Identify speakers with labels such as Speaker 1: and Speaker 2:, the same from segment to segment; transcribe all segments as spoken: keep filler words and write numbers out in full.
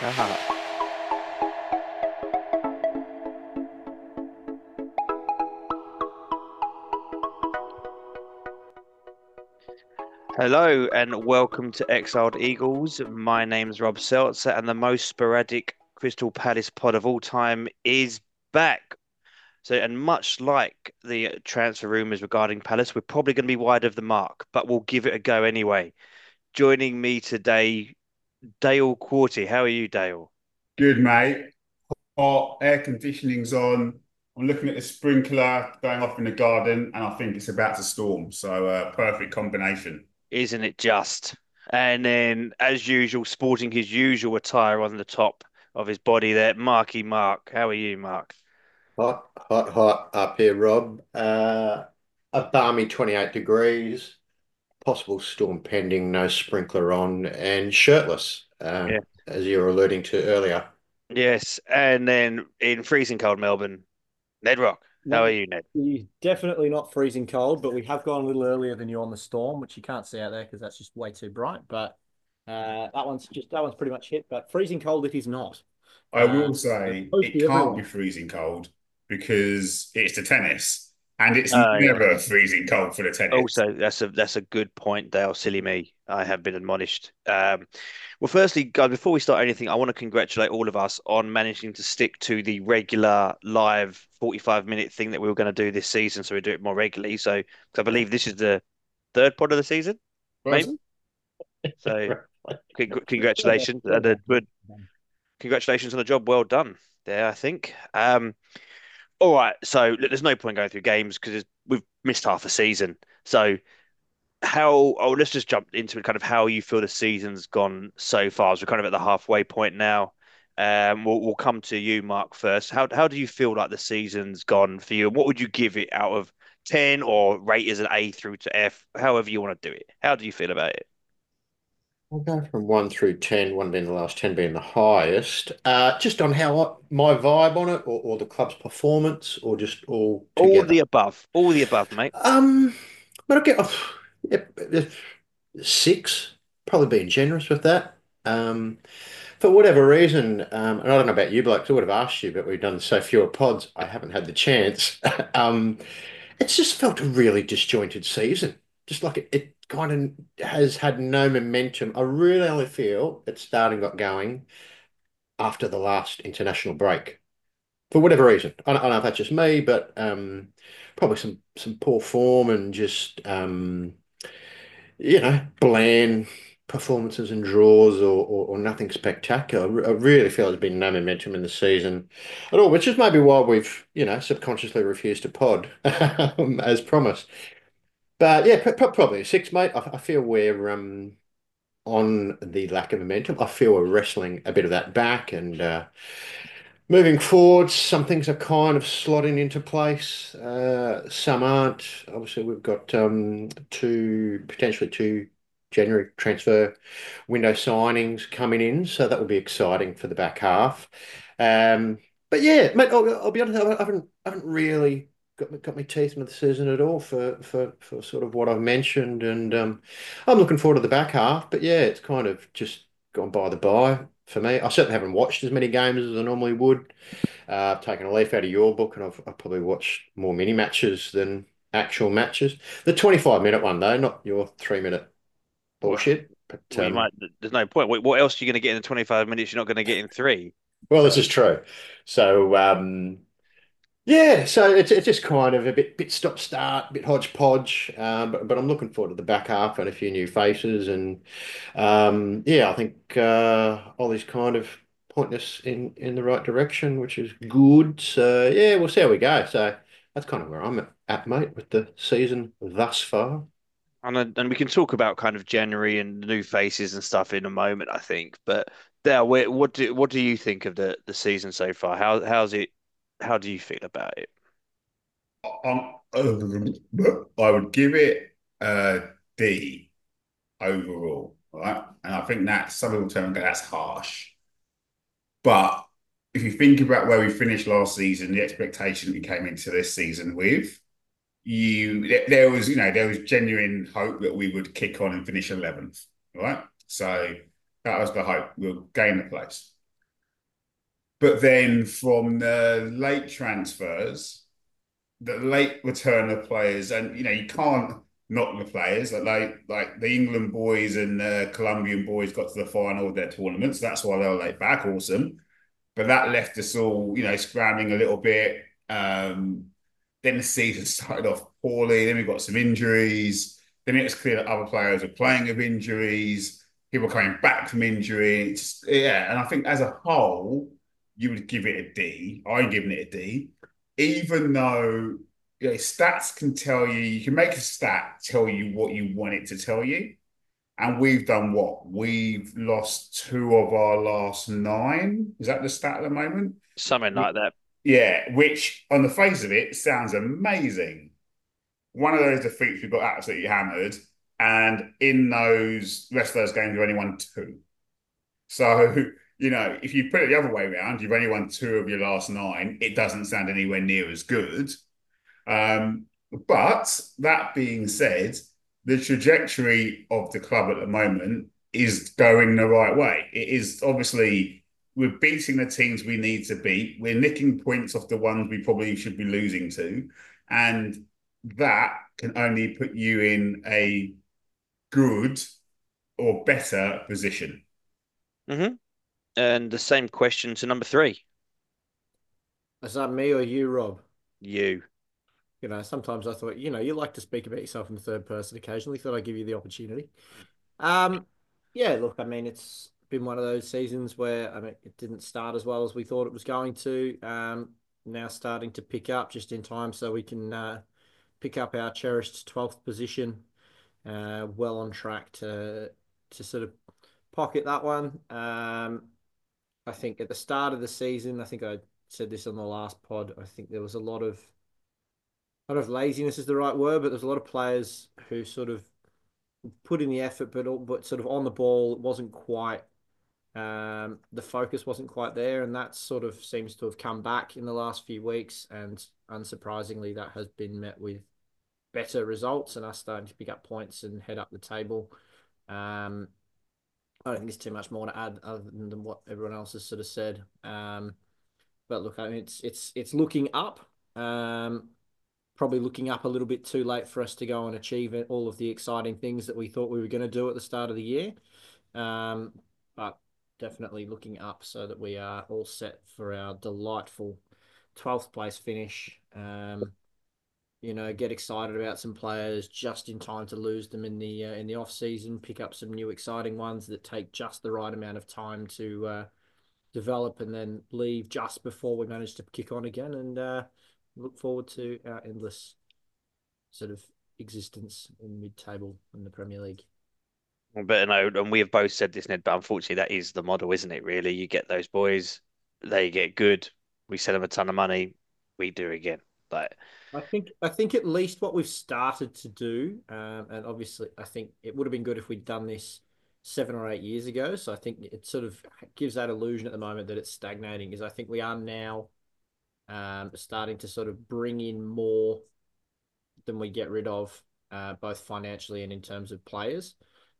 Speaker 1: Ah. Hello and welcome to Exiled Eagles. My name's Rob Seltzer, and the most sporadic Crystal Palace pod of all time is back. So, and much like the transfer rumours regarding Palace, we're probably going to be wide of the mark, but we'll give it a go anyway. Joining me today, Dale Quarty. How are you, Dale?
Speaker 2: Good, mate. Hot, air conditioning's on. I'm looking at the sprinkler going off in the garden, and I think it's about to storm. So, uh, perfect combination.
Speaker 1: Isn't it just? And then, as usual, sporting his usual attire on the top of his body there, Marky Mark. How are you, Mark?
Speaker 3: Hot, hot, hot up here, Rob. Uh, a balmy twenty-eight degrees, possible storm pending, no sprinkler on, and shirtless, uh,
Speaker 1: Yeah.
Speaker 3: as you were alluding to earlier.
Speaker 1: Yes, and then in freezing cold Melbourne, Ned Rock. How are
Speaker 4: No,
Speaker 1: you, Ned?
Speaker 4: you're definitely not freezing cold, but we have gone a little earlier than you on the storm, which you can't see out there because that's just way too bright. But uh, that one's just that one's pretty much hit. But freezing cold it is not.
Speaker 2: I
Speaker 4: Uh,
Speaker 2: will
Speaker 4: it's
Speaker 2: say
Speaker 4: supposed to
Speaker 2: it
Speaker 4: be
Speaker 2: can't be
Speaker 4: everywhere.
Speaker 2: freezing cold because it's the tennis, and it's
Speaker 1: Oh yeah.
Speaker 2: never freezing cold for the tennis.
Speaker 1: Also, that's a that's a good point, Dale. Silly me. I have been admonished. Um, well, firstly, guys, before we start anything, I want to congratulate all of us on managing to stick to the regular live forty-five minute thing that we were going to do this season, so we do it more regularly. So, 'cause I believe this is the third pod of the season,
Speaker 2: But
Speaker 1: maybe. So, c congratulations, and a good congratulations on a job well done there, I think. Um, all right, so look, there's no point going through games because we've missed half a season. So how, oh, let's just jump into it, kind of how you feel the season's gone so far. As we're kind of at the halfway point now. Um, we'll, we'll come to you, Mark, first. How how do you feel like the season's gone for you? And what would you give it out of ten or rate as an A through to F, however you want to do it? How do you feel about it?
Speaker 3: I'll go from one through ten, one being the last, ten being the highest. Uh, just on how I, my vibe on it, or, or the club's performance, or just all
Speaker 1: All the
Speaker 3: together.
Speaker 1: above, all the above, mate.
Speaker 3: Um, but I'll get off yeah, six, probably being generous with that. Um, For whatever reason, um, and I don't know about you, blokes, I would have asked you, but we've done so fewer pods, I haven't had the chance. Um, it's just felt a really disjointed season. Just like it, it kind of has had no momentum. I really only feel it starting got going after the last international break. For whatever reason. I don't, I don't know if that's just me, but um, probably some some poor form and just um, you know, bland performances and draws or, or, or nothing spectacular. I really feel there's been no momentum in the season at all, which is maybe why we've, you know, subconsciously refused to pod um, as promised. But yeah, pr- probably a six, mate. I, I feel we're um, on the lack of momentum. I feel we're wrestling a bit of that back and uh, moving forward, some things are kind of slotting into place. Uh, some aren't. Obviously, we've got um, two, potentially two January transfer window signings coming in, so that will be exciting for the back half. Um, but yeah, mate, I'll, I'll be honest, I haven't, I haven't really got my, got my teeth into the season at all for, for, for sort of what I've mentioned, and um, I'm looking forward to the back half. But yeah, it's kind of just gone by the by for me. I certainly haven't watched as many games as I normally would. Uh, I've taken a leaf out of your book, and I've, I've probably watched more mini matches than actual matches. The twenty-five minute one, though, not your three minute
Speaker 1: Well,
Speaker 3: bullshit. But
Speaker 1: well, you
Speaker 3: um,
Speaker 1: might. There's no point. What what else are you going to get in the twenty-five minutes? You're not going to get in three.
Speaker 3: well,
Speaker 1: So.
Speaker 3: this is true. So um, yeah, so it's it's just kind of a bit bit stop start, bit hodgepodge. Um, but but I'm looking forward to the back half and a few new faces, and um, yeah, I think uh, Ollie's kind of pointing us in in the right direction, which is good. So yeah, we'll see how we go. So that's kind of where I'm at, at mate, with the season thus far.
Speaker 1: And then- and we can talk about kind of January and the new faces and stuff in a moment, I think. But there, where- what do what do you think of the the season so far? How how's it? How do you feel about it?
Speaker 2: um, I would give it a D overall, right? And I think that some people tell me that's harsh. But if you think about where we finished last season, the expectation we came into this season with, you there was, you know, there was genuine hope that we would kick on and finish eleventh, right? So that was the hope. We'll gain the place. But then from the late transfers, the late return of players, and you know, you can't knock the players. Like like, like the England boys and the Colombian boys got to the final of their tournaments. That's why they were late back. Awesome. But that left us all, you know, scrambling a little bit. Um, then the season started off poorly. Then we got some injuries. Then it was clear that other players were playing with injuries. People coming back from injury. It's, yeah, and I think as a whole, you would give it a D. I'm giving it a D, even though you know, stats can tell you. You can make a stat tell you what you want it to tell you. And we've done what? We've lost two of our last nine. Is that the stat at the moment?
Speaker 1: Something like that.
Speaker 2: Yeah, which on the face of it sounds amazing. One of those defeats we got absolutely hammered, and in those rest of those games, we've only won two. So, you know, if you put it the other way around, you've only won two of your last nine. It doesn't sound anywhere near as good. Um, but that being said, the trajectory of the club at the moment is going the right way. It is obviously we're beating the teams we need to beat. We're nicking points off the ones we probably should be losing to, and that can only put you in a good or better position.
Speaker 1: Mm-hmm. And the same question to number three.
Speaker 4: Is that me or you, Rob?
Speaker 1: You.
Speaker 4: You know, sometimes I thought, you know, you like to speak about yourself in the third person occasionally. Thought I'd give you the opportunity. Um, yeah, look, I mean, it's been one of those seasons where I mean, it didn't start as well as we thought it was going to. Um, now starting to pick up just in time so we can uh, pick up our cherished twelfth position. Uh, well on track to to sort of pocket that one. Um, I think at the start of the season, I think I said this on the last pod. I think there was a lot of I don't know if laziness is the right word, but there's a lot of players who sort of put in the effort, but but sort of on the ball, it wasn't quite um, the focus wasn't quite there, and that sort of seems to have come back in the last few weeks. And unsurprisingly, that has been met with better results and us starting to pick up points and head up the table. Um, I don't think there's too much more to add other than what everyone else has sort of said. Um, but look, I mean, it's it's it's looking up. Um, probably looking up a little bit too late for us to go and achieve all of the exciting things that we thought we were going to do at the start of the year. Um, but definitely looking up so that we are all set for our delightful twelfth place finish. Um, you know, get excited about some players just in time to lose them in the uh, in the off season. Pick up some new exciting ones that take just the right amount of time to uh, develop, and then leave just before we manage to kick on again. And uh, look forward to our endless sort of existence in mid-table in the Premier League.
Speaker 1: But no, and we have both said this, Ned, but unfortunately that is the model, isn't it, really? You get those boys, they get good, we sell them a ton of money, we do again. Like
Speaker 4: I think I think at least what we've started to do, um, and obviously I think it would have been good if we'd done this seven or eight years ago. So I think it sort of gives that illusion at the moment that it's stagnating. Is I think we are now um, starting to sort of bring in more than we get rid of, uh, both financially and in terms of players.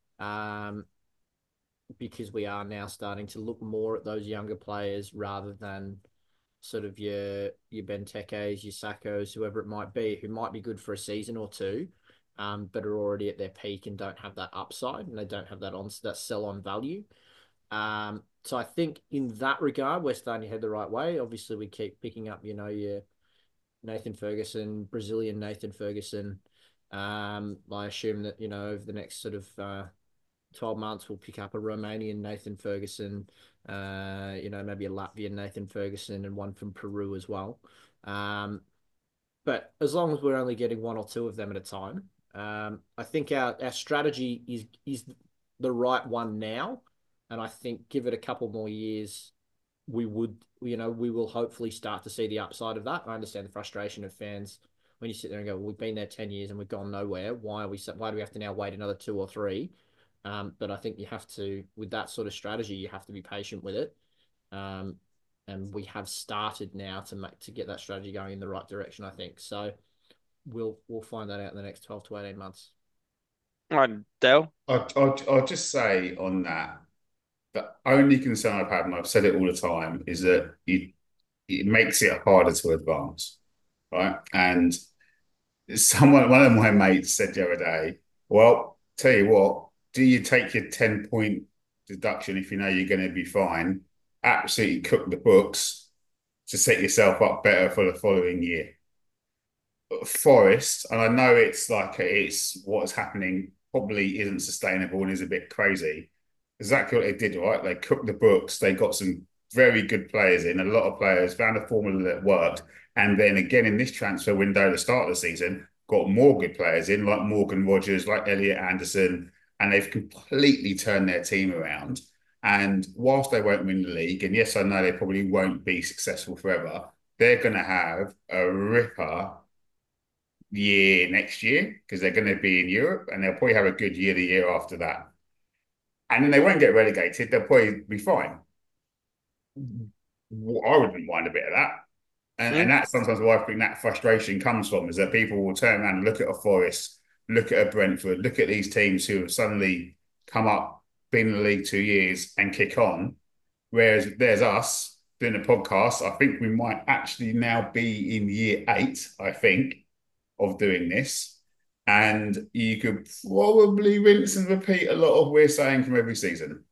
Speaker 4: Um, because we are now starting to look more at those younger players rather than sort of your your Benteke's, your Sakos, whoever it might be, who might be good for a season or two, um, but are already at their peak and don't have that upside and they don't have that on that sell on value. Um, so I think in that regard, we're starting to head the right way. Obviously, we keep picking up, you know, your Nathan Ferguson, Brazilian Nathan Ferguson. Um, I assume that, you know, over the next sort of uh, twelve months, we'll pick up a Romanian Nathan Ferguson, uh, you know, maybe a Latvian Nathan Ferguson and one from Peru as well. Um, but as long as we're only getting one or two of them at a time, um, I think our, our strategy is is the right one now. And I think give it a couple more years, we would, you know, we will hopefully start to see the upside of that. I understand the frustration of fans when you sit there and go, well, we've been there ten years and we've gone nowhere. Why are we, why do we have to now wait another two or three? Um, but I think you have to, with that sort of strategy, you have to be patient with it. Um, and we have started now to make to get that strategy going in the right direction, I think. So we'll we'll find that out in the next twelve to eighteen months.
Speaker 1: all right, Dale.
Speaker 2: I'll, I'll, I'll just say on that, The only concern I've had, and I've said it all the time, is that it, it makes it harder to advance, right? And someone, one of my mates said the other day, well, tell you what, do you take your ten point deduction if you know you're going to be fine, absolutely cook the books to set yourself up better for the following year? Forest, and I know it's like it's what's happening probably isn't sustainable and is a bit crazy. Exactly what they did, right? They cooked the books, they got some very good players in, a lot of players, found a formula that worked. And then again in this transfer window at the start of the season, got more good players in, like Morgan Rogers, like Elliot Anderson, and they've completely turned their team around. And whilst they won't win the league, and yes, I know they probably won't be successful forever, they're going to have a ripper year next year because they're going to be in Europe and they'll probably have a good year the year after that. And then they won't get relegated. They'll probably be fine. I wouldn't mind a bit of that. And, and
Speaker 1: Mm.
Speaker 2: that's sometimes where I think that frustration comes from is that people will turn around and look at a Forest, look at a Brentford, look at these teams who have suddenly come up, been in the league two years and kick on. Whereas there's us doing a podcast. I think we might actually now be in year eight, I think, of doing this. And you could probably rinse and repeat a lot of we're saying from every season.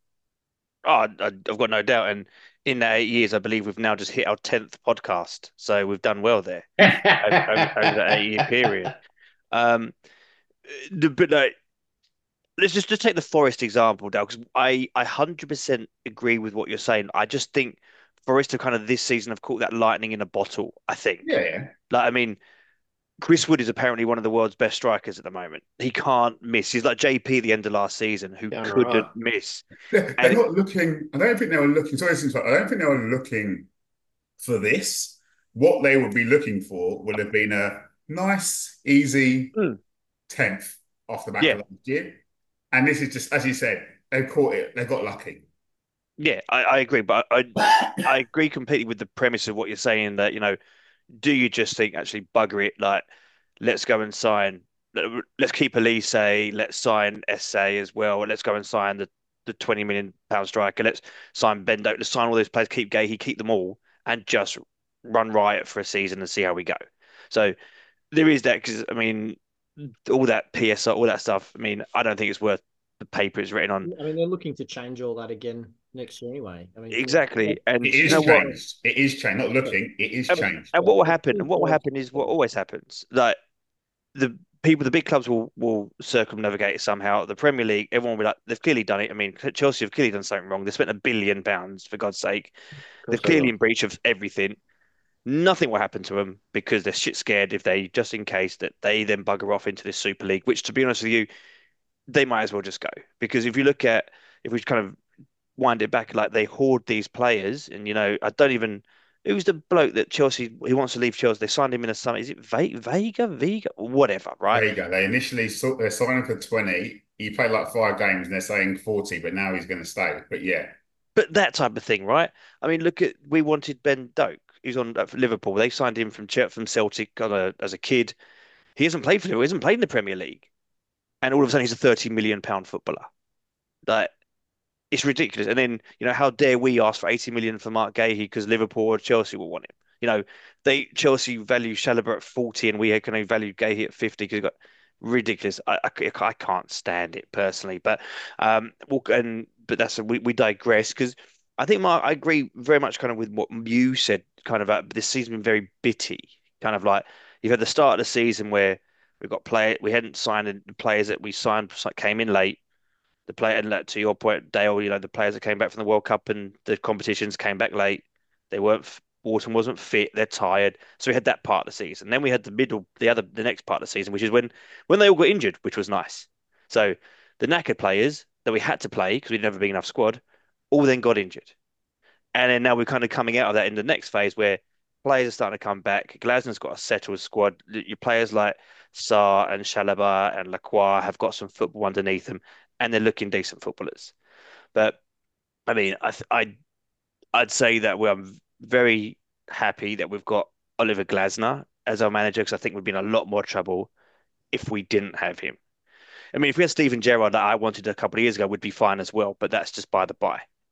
Speaker 1: Oh, I, I've got no doubt. And in that eight years, I believe we've now just hit our tenth podcast. So we've done well there over, over, over that eight year period. Um, the, but like, let's just, just take the Forest example, Dal, because I, I one hundred percent agree with what you're saying. I just think Forest have kind of this season have caught that lightning in a bottle, I think.
Speaker 2: Yeah, yeah.
Speaker 1: Like, I mean, Chris Wood is apparently one of the world's best strikers at the moment. He can't miss. He's like J P at the end of last season, who
Speaker 3: Down
Speaker 1: couldn't
Speaker 3: right.
Speaker 1: miss.
Speaker 2: They're, they're
Speaker 1: And
Speaker 2: not looking, I don't think they were looking, sorry, I don't think they were looking for this. What they would be looking for would have been a nice, easy
Speaker 1: mm,
Speaker 2: tenth off the back
Speaker 1: yeah,
Speaker 2: of last year. And this is just, as you said, they caught it. They got lucky.
Speaker 1: yeah, I, I agree. But I, I agree completely with the premise of what you're saying that, you know, do you just think actually bugger it, like let's go and sign, let's keep Elise, let's sign S A as well, let's go and sign the the twenty million pound striker, let's sign Bendo, let's sign all those players, keep Gahey, keep them all, and just run riot for a season and see how we go. So there is that because I mean, all that P S R, all that stuff. I mean, I don't think it's worth the paper it's written on.
Speaker 4: I mean, they're looking to change all that again next year anyway. I mean,
Speaker 1: Exactly, and
Speaker 2: It
Speaker 1: you
Speaker 2: is
Speaker 1: know what?
Speaker 2: changed. It is changed. Not looking, it is
Speaker 1: And,
Speaker 2: changed.
Speaker 1: and what will happen? And what will happen is what always happens. Like the people, the big clubs will will circumnavigate it somehow. The Premier League, everyone will be like, they've clearly done it. I mean, Chelsea have clearly done something wrong. They spent a billion pounds for God's sake.
Speaker 3: Of
Speaker 1: They're
Speaker 3: course they
Speaker 1: clearly
Speaker 3: will.
Speaker 1: in breach of everything. Nothing will happen to them because they're shit scared if they just in case that they then bugger off into this Super League. Which, to be honest with you, they might as well just go because if you look at if we kind of wind it back, like they hoard these players, and you know, I don't even. Who's the bloke that Chelsea? He wants to leave Chelsea. They signed him in a summer. Is it Ve Vega, Vega, whatever, right?
Speaker 2: There you go. They initially saw, they're signing for twenty. He played like five games and they're saying forty, but now he's going to stay. But yeah,
Speaker 1: But that type of thing, right? I mean, look at we wanted Ben Doak. He's on uh, for Liverpool. They signed him from Ch- from Celtic on a, as a kid. He hasn't played for Liverpool. He hasn't played in the Premier League, and all of a sudden he's a thirty million pound footballer. Like it's ridiculous. And then, you know, how dare we ask for eighty million for Mark Gahey because Liverpool or Chelsea will want him? You know, they Chelsea value Chalobah at forty and we can only value Gahey at fifty because he's got ridiculous. I, I, I can't stand it personally, but um, well, and but that's we, we digress because I think Mark, I agree very much kind of with what you said, kind of about this season been very bitty, kind of like you've had the start of the season where we got play we hadn't signed the players that we signed came in late the player, and like, to your point, Dale, you know, the players that came back from the World Cup and the competitions came back late. They weren't, Wharton wasn't fit. They're tired. So we had that part of the season. Then we had the middle, the other, the next part of the season, which is when when they all got injured, which was nice. So the knackered players that we had to play because we'd never been enough squad, all then got injured. And then now we're kind of coming out of that in the next phase where players are starting to come back. Glasnow's got a settled squad. Your players like Sarr and Chalobah and Lacroix have got some football underneath them, and they're looking decent footballers. But I mean, I, I I'd say that we're very happy that we've got Oliver Glasner as our manager because I think we'd be in a lot more trouble if we didn't have him. I mean, if we had Steven Gerrard that I wanted a couple of years ago, we'd be fine as well. But that's just by the by.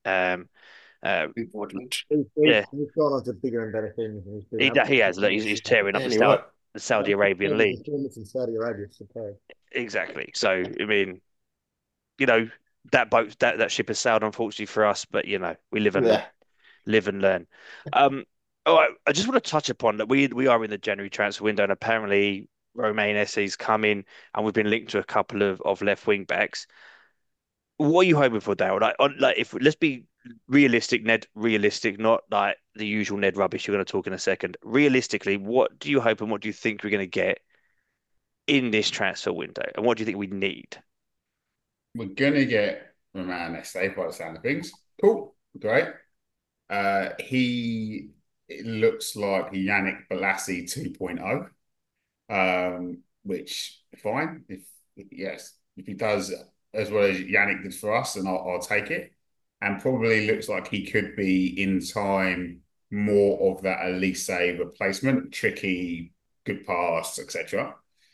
Speaker 1: Um, uh,
Speaker 2: Important.
Speaker 4: He's,
Speaker 1: yeah,
Speaker 4: he's gone on to bigger and better things. And he's been
Speaker 1: he, he has. Look, he's, he's tearing up the,
Speaker 3: Anyway,
Speaker 1: Saudi, the Saudi Arabian
Speaker 4: His
Speaker 1: league.
Speaker 4: performance in Saudi Arabia is superb.
Speaker 1: Exactly. So, I mean, you know, that boat, that, that ship has sailed, unfortunately for us, but, you know, we live and learn.
Speaker 3: yeah.
Speaker 1: Live and learn. Um, oh, I, I just want to touch upon that we we are in the January transfer window, and apparently Romain Esse's come in, and we've been linked to a couple of, of left wing backs. What are you hoping for, Dale? Like, on, like if let's be realistic, Ned, realistic, not like the usual Ned rubbish you're going to talk in a second. Realistically, what do you hope and what do you think we're going to get in this transfer window, and what do you think we need?
Speaker 2: We're gonna get Romain Esse by the sound of things. Cool, great. Uh, he it looks like Yannick Bolasie 2.0, um, which fine. If yes, if he does as well as Yannick did for us, then I'll, I'll take it. And probably looks like he could be in time more of that Elise replacement, tricky, good pass, et cetera.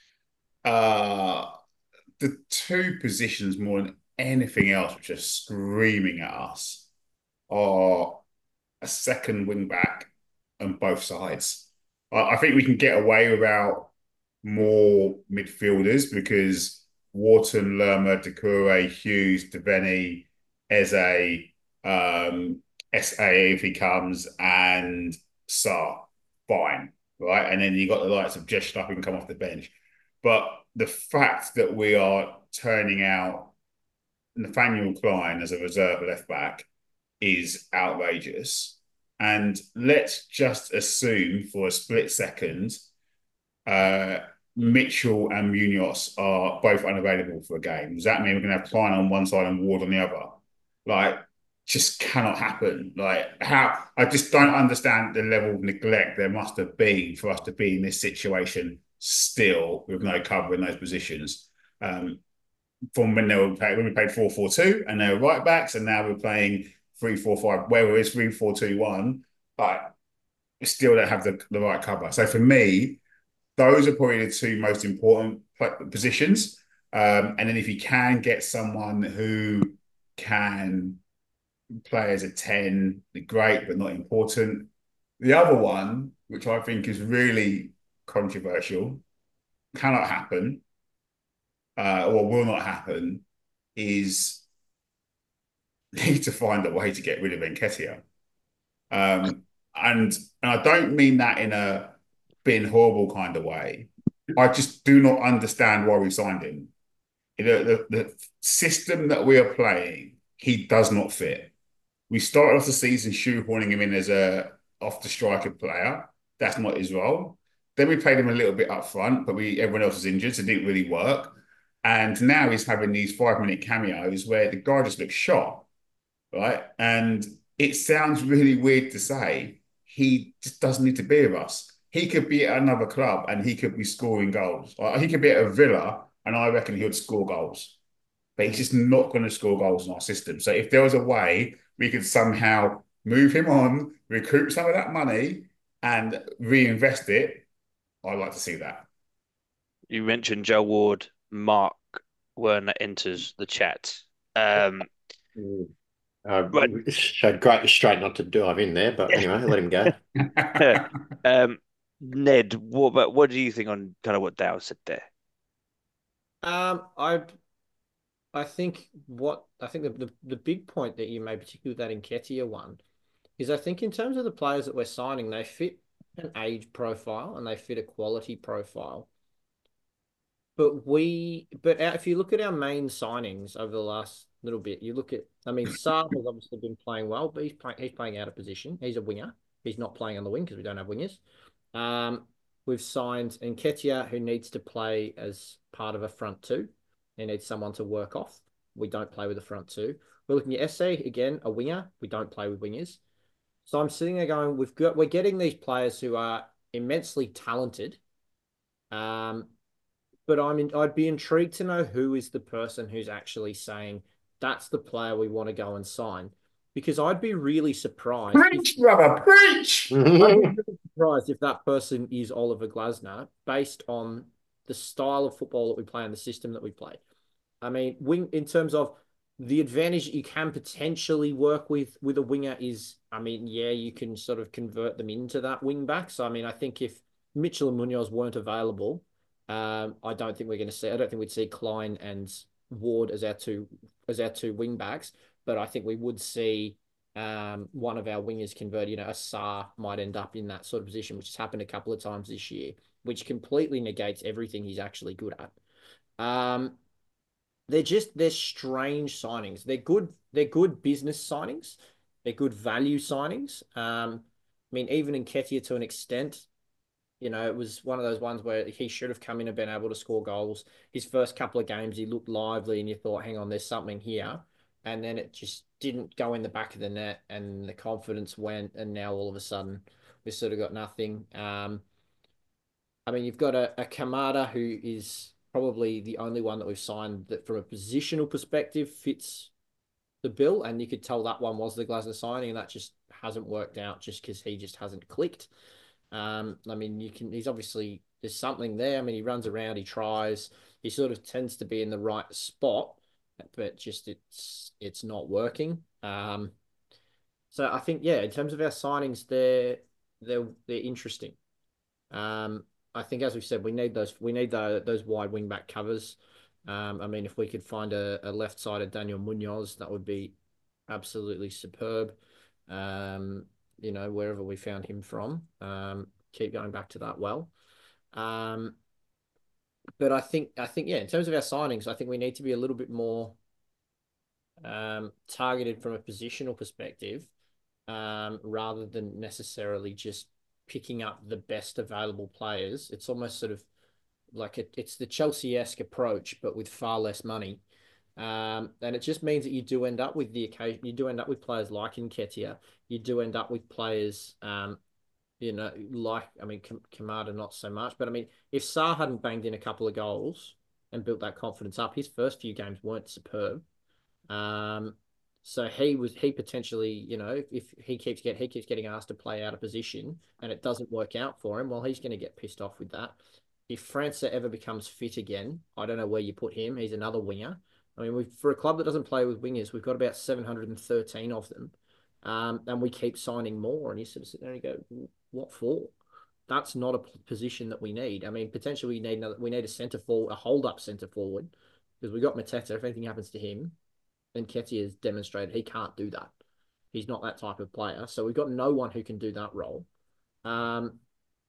Speaker 2: Uh, the two positions more than anything else, which are screaming at us, are a second wing back on both sides. I, I think we can get away without more midfielders because Wharton, Lerma, Doucouré, Hughes, Devaney, Eze, um, S A if he comes, and Sarr. Fine, right? And then you got the likes of Jesh Stuff who can come off the bench. But the fact that we are turning out Nathaniel Klein as a reserve left back is outrageous. And let's just assume for a split second, uh, Mitchell and Munoz are both unavailable for a game. Does that mean we're going to have Klein on one side and Ward on the other? Like, just cannot happen. Like, how I just don't understand the level of neglect there must have been for us to be in this situation still with no cover in those positions. Um, from when they were when we played four four two and they were right backs, and now we're playing three four five, where it's three four two one, but we still don't have the, the right cover. So for me, those are probably the two most important positions. Um, and then if you can get someone who can play as a ten, great, but not important. The other one, which I think is really controversial, cannot happen, uh, or will not happen, is need to find a way to get rid of Nketiah. Um, and, and I don't mean that in a being horrible kind of way. I just do not understand why we signed him. The, the, the system that we are playing, he does not fit. We started off the season shoehorning him in as a off the striker player. That's not his role. Then we played him a little bit up front, but we everyone else was injured, so it didn't really work. And now he's having these five minute cameos where the guy just looks shot, right? And it sounds really weird to say. He just doesn't need to be with us. He could be at another club and he could be scoring goals. Or he could be at a Villa and I reckon he would score goals. But he's just not going to score goals in our system. So if there was a way we could somehow move him on, recoup some of that money and reinvest it, I'd like to see that.
Speaker 1: You mentioned Joe Ward, Mark Werner enters the chat. Um,
Speaker 3: I
Speaker 1: Right.
Speaker 3: showed great restraint not to dive in there, but anyway, let him go.
Speaker 1: um, Ned, what about what do you think on kind of what Dale said there?
Speaker 4: Um, I I think what I think the, the, the big point that you made, particularly with that Nketiah one, is I think in terms of the players that we're signing, they fit an age profile and they fit a quality profile. But we, but our, if you look at our main signings over the last little bit, you look at, I mean, Sarr has obviously been playing well, but he's playing, he's playing out of position. He's a winger. He's not playing on the wing because we don't have wingers. Um, we've signed Nketiah, who needs to play as part of a front two. He needs someone to work off. We don't play with a front two. We're looking at Esse, again, a winger. We don't play with wingers. So I'm sitting there going, we've got, we're getting these players who are immensely talented. Um, but I'm in, I'd be intrigued to know who is the person who's actually saying that's the player we want to go and sign. Because I'd be really surprised.
Speaker 2: Preach, if, brother, preach!
Speaker 4: I'd be really surprised if that person is Oliver Glasner based on the style of football that we play and the system that we play. I mean, wing in terms of the advantage that you can potentially work with with a winger is, I mean, yeah, you can sort of convert them into that wing back. So, I mean, I think if Mitchell and Munoz weren't available, um, I don't think we're going to see. I don't think we'd see Klein and Ward as our two as our two wing backs, but I think we would see um, one of our wingers convert. You know, a Sarr might end up in that sort of position, which has happened a couple of times this year, which completely negates everything he's actually good at. Um, they're just they're strange signings. They're good. They're good business signings. They're good value signings. Um, I mean, even in Nketiah to an extent, you know, it was one of those ones where he should have come in and been able to score goals. His first couple of games, he looked lively, and you thought, "Hang on, there's something here." And then it just didn't go in the back of the net, and the confidence went, and now all of a sudden we've sort of got nothing. Um, I mean, you've got a, a Kamada who is probably the only one that we've signed that, from a positional perspective, fits the bill. And you could tell that one was the Glasner signing, and that just hasn't worked out just because he just hasn't clicked. Um, I mean, you can. He's obviously there's something there. I mean, he runs around, he tries, he sort of tends to be in the right spot, but just it's it's not working. Um, so I think yeah, in terms of our signings, they're they're they're interesting. Um, I think, as we said, we need those we need the, those wide wing back covers. Um, I mean, if we could find a, a left-sided Daniel Munoz, that would be absolutely superb. Um, you know, wherever we found him from, um, keep going back to that well. Um, but I think I think yeah, in terms of our signings, I think we need to be a little bit more um, targeted from a positional perspective, um, rather than necessarily just picking up the best available players. It's almost sort of like a, it's the Chelsea-esque approach, but with far less money. Um, and it just means that you do end up with the occasion, you do end up with players like Nketiah. You do end up with players, um, you know, like, I mean, Kamada not so much, but I mean, if Sarr hadn't banged in a couple of goals and built that confidence up, his first few games weren't superb. Um, so he was he potentially, you know, if, if he keeps get he keeps getting asked to play out of position and it doesn't work out for him, well, he's going to get pissed off with that. If França ever becomes fit again, I don't know where you put him. He's another winger. I mean, we for a club that doesn't play with wingers, we've got about seven hundred thirteen of them, um, and we keep signing more. And you sort of sit there and you go, "What for?" That's not a position that we need. I mean, potentially we need another, we need a centre forward, a hold up centre forward, because we got Mateta. If anything happens to him, and Nketiah has demonstrated he can't do that. He's not that type of player. So we've got no one who can do that role. Um,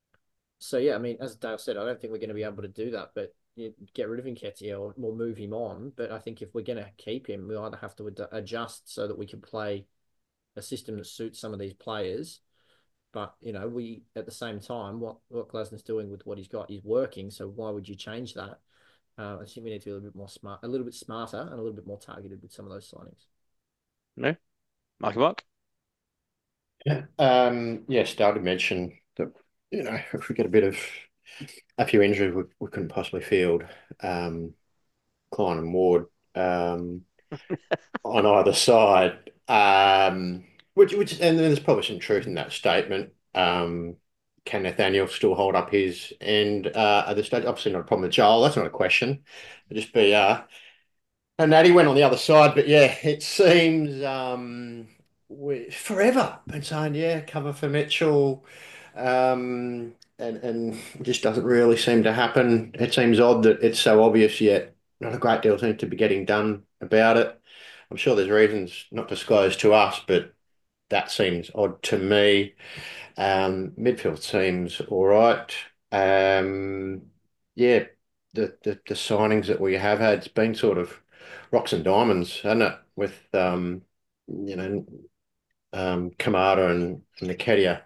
Speaker 4: so yeah, I mean, as Dale said, I don't think we're going to be able to do that. But you get rid of Nketiah or we'll move him on. But I think if we're going to keep him, we'll either have to ad adjust so that we can play a system that suits some of these players. But you know, we at the same time, what what Glasner's doing with what he's got is working. So why would you change that? Uh, I think we need to be a little bit more smart, a little bit smarter, and a little bit more targeted with some of those signings.
Speaker 1: No, Marky Mark.
Speaker 3: Yeah. Um, yes, Dale did mention that, you know, if we get a bit of a few injuries we, we couldn't possibly field, um, Klein and Ward, um, on either side, um, which, which, and there's probably some truth in that statement. Um, can Nathaniel still hold up his end uh, at the stage? Obviously, not a problem with Joel. That's not a question. It'll just be, uh, and Natty went on the other side, but yeah, it seems um, we forever been saying, yeah, cover for Mitchell, um, and and it just doesn't really seem to happen. It seems odd that it's so obvious yet not a great deal seems to be getting done about it. I'm sure there's reasons not disclosed to us, but that seems odd to me. Um, midfield seems all right. Um, yeah, the, the the signings that we have had, it's been sort of rocks and diamonds, hasn't it? With um, you know, um, Kamada and, and Nketiah.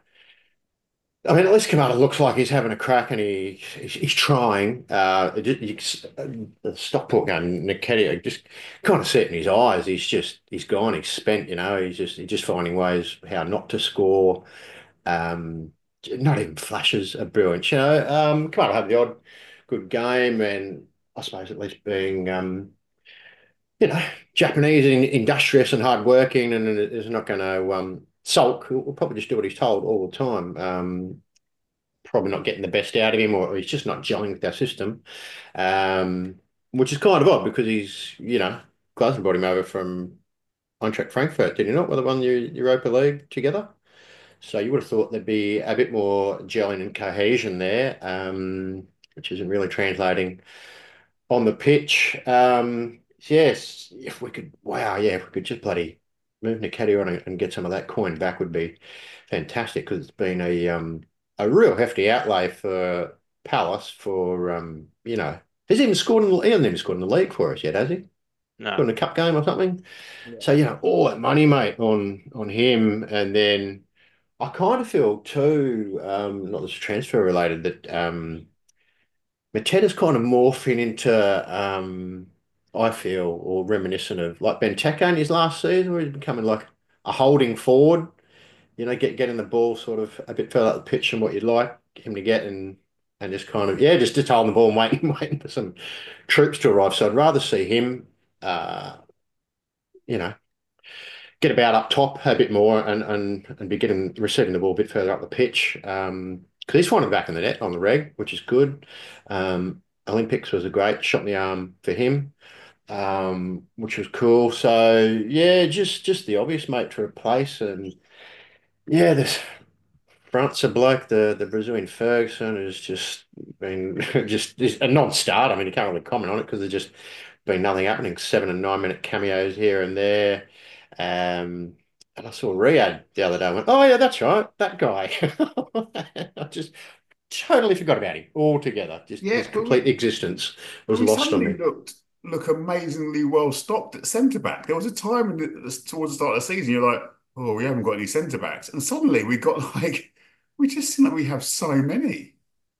Speaker 3: I mean, at least Kamada looks like he's having a crack and he he's, he's trying. Uh, it just, you, the Stockport game, Nketiah, just kind of see it in his eyes. He's just he's gone. He's spent. You know, he's just he's just finding ways how not to score. Um, not even flashes of brilliance. You know, um, Kamada had the odd good game, and I suppose at least being um, you know, Japanese and industrious and hardworking, and is not going to um, sulk. He'll probably just do what he's told all the time. Um, probably not getting the best out of him, or he's just not gelling with our system, um, which is kind of odd because he's, you know, Glasner brought him over from Eintracht Frankfurt, did he not? Well, they won the Europa League together. So you would have thought there'd be a bit more gelling and cohesion there, um, which isn't really translating on the pitch. Um, yes, if we could, wow, yeah, if we could just bloody move Nketiah on and, and get some of that coin back would be fantastic because it's been a um a real hefty outlay for Palace for um you know he's even scored in the, he hasn't even scored in the league for us yet, has he?
Speaker 1: No.
Speaker 3: Scored in a cup game or something.
Speaker 4: Yeah.
Speaker 3: So you know all that money, mate, on on him, and then I kind of feel too, um, not this transfer related, that um Mateta's kind of morphing into, um, I feel, or reminiscent of like Benteke in his last season, where he's becoming like a holding forward, you know, get getting the ball sort of a bit further up the pitch than what you'd like him to get, and and just kind of yeah, just just holding the ball and waiting, waiting for some troops to arrive. So I'd rather see him, uh, you know, get about up top a bit more and and and be getting receiving the ball a bit further up the pitch. Um, because he's finding back in the net on the reg, which is good. Um, Olympics was a great shot in the arm for him, um, which was cool. So yeah, just just the obvious mate to replace, and yeah, this front's a bloke. The the Brazilian Ferguson has just been just is a non-starter. I mean, you can't really comment on it because there's just been nothing happening. Seven and nine minute cameos here and there. Um, and I saw Riyadh the other day. I went, oh yeah, that's right, that guy. I just totally forgot about him altogether. Just
Speaker 2: Yeah,
Speaker 3: his
Speaker 2: but we,
Speaker 3: complete existence
Speaker 2: but
Speaker 3: was
Speaker 2: we
Speaker 3: lost on
Speaker 2: suddenly
Speaker 3: me.
Speaker 2: looked look amazingly well stocked at centre back. There was a time in the, towards the start of the season, you're like, oh, we haven't got any centre backs, and suddenly we got like, we just seem like we have so many.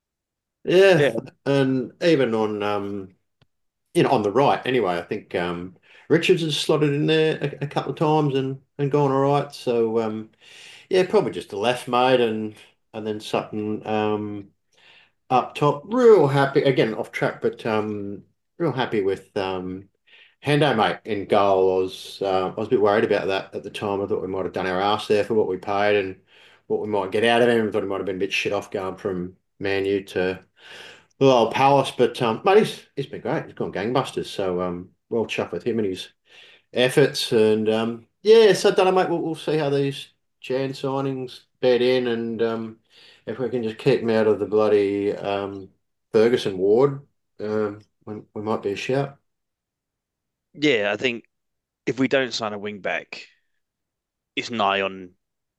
Speaker 3: Yeah,
Speaker 1: Yeah.
Speaker 3: and even on um, you know, on the right anyway. I think um, Richards has slotted in there a, a couple of times and and gone all right. So um, yeah, probably just the left mate and and then Sutton um, up top. Real happy again off track, but um, real happy with um, Hendo mate in goal. I was uh, I was a bit worried about that at the time. I thought we might have done our arse there for what we paid and what we might get out of him. I thought he might have been a bit shit off going from Man U to well, Palace, but um, mate, he's he's been great. He's gone gangbusters. So um, well chuffed with him and his efforts. And um, yeah, so I don't know, mate. We'll, we'll see how these Jan signings bed in, and um, if we can just keep him out of the bloody um, Ferguson ward, um, we, we might be a shout.
Speaker 1: Yeah, I think if we don't sign a wing back, it's nigh on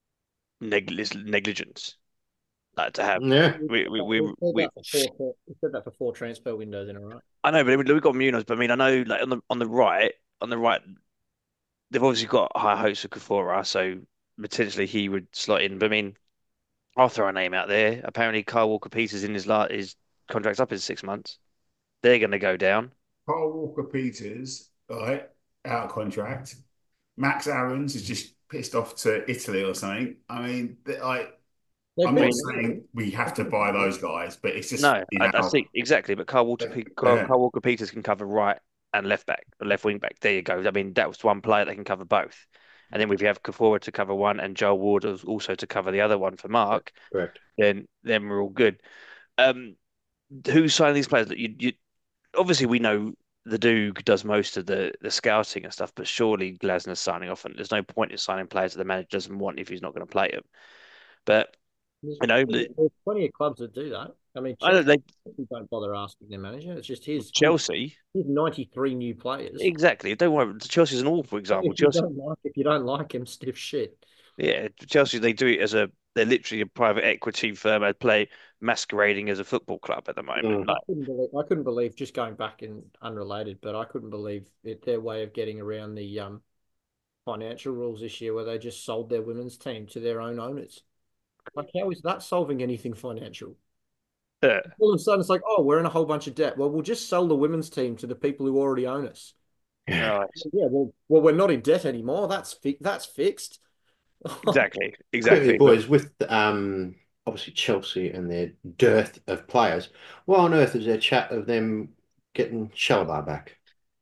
Speaker 1: neglig negligence. Like to have
Speaker 3: Yeah,
Speaker 1: we we we,
Speaker 4: We've said
Speaker 1: we
Speaker 4: that for four, we've said that for four transfer windows in a row.
Speaker 1: I know, but I mean, we've got Munoz, but I mean, I know like on the on the right, on the right, they've obviously got high hopes of Kufora, so potentially he would slot in. But I mean, I'll throw a name out there. Apparently, Kyle Walker Peters in his la his contract's up in six months. They're going to go down.
Speaker 2: Carl Walker Peters, right, out of contract. Max Aarons is just pissed off to Italy or something. I mean, I
Speaker 4: They've
Speaker 2: I'm
Speaker 1: I
Speaker 2: not
Speaker 4: been
Speaker 1: mean,
Speaker 2: saying we have to buy those guys, but it's just
Speaker 1: no,
Speaker 2: you
Speaker 1: I, I
Speaker 2: know
Speaker 1: see exactly. But Kyle Walker, Pe- Kyle,
Speaker 2: yeah.
Speaker 1: Kyle Walker Peters can cover right and left back, left wing back. There you go. I mean, that was one player that can cover both. And then if you have Kufora to cover one and Joel Ward as- also to cover the other one for Mark,
Speaker 3: correct.
Speaker 1: then then we're all good. Um, who's signing these players? That you, you obviously we know the Duke does most of the the scouting and stuff, but surely Glasner's signing off, and there's no point in signing players that the manager doesn't want if he's not going to play them. But
Speaker 4: There's
Speaker 1: you know,
Speaker 4: plenty, there's plenty of clubs that do that. I mean,
Speaker 1: I don't
Speaker 4: Chelsea
Speaker 1: they
Speaker 4: don't bother asking their manager. It's just his, his,
Speaker 1: Chelsea
Speaker 4: his ninety-three new players.
Speaker 1: exactly. Don't worry. Chelsea's an awful example.
Speaker 4: If you
Speaker 1: Chelsea,
Speaker 4: don't like, if you don't like him, stiff shit.
Speaker 1: yeah, Chelsea they do it as a they're literally a private equity firm at play masquerading as a football club at the moment.
Speaker 3: Mm.
Speaker 4: I
Speaker 1: Like,
Speaker 4: couldn't believe, I couldn't believe just going back and unrelated, but I couldn't believe it, their way of getting around the um, financial rules this year, where they just sold their women's team to their own owners. Like, how is that solving anything financial?
Speaker 1: uh,
Speaker 4: All of a sudden, it's like, oh, we're in a whole bunch of debt. Well, we'll just sell the women's team to the people who already own us.
Speaker 1: no,
Speaker 4: Yeah, well, well, we're not in debt anymore. That's fi that's fixed.
Speaker 1: exactly,
Speaker 3: Quickly,
Speaker 1: exactly. But
Speaker 3: boys, with um, obviously Chelsea and their dearth of players, why on earth is there chat of them getting Shalabar back?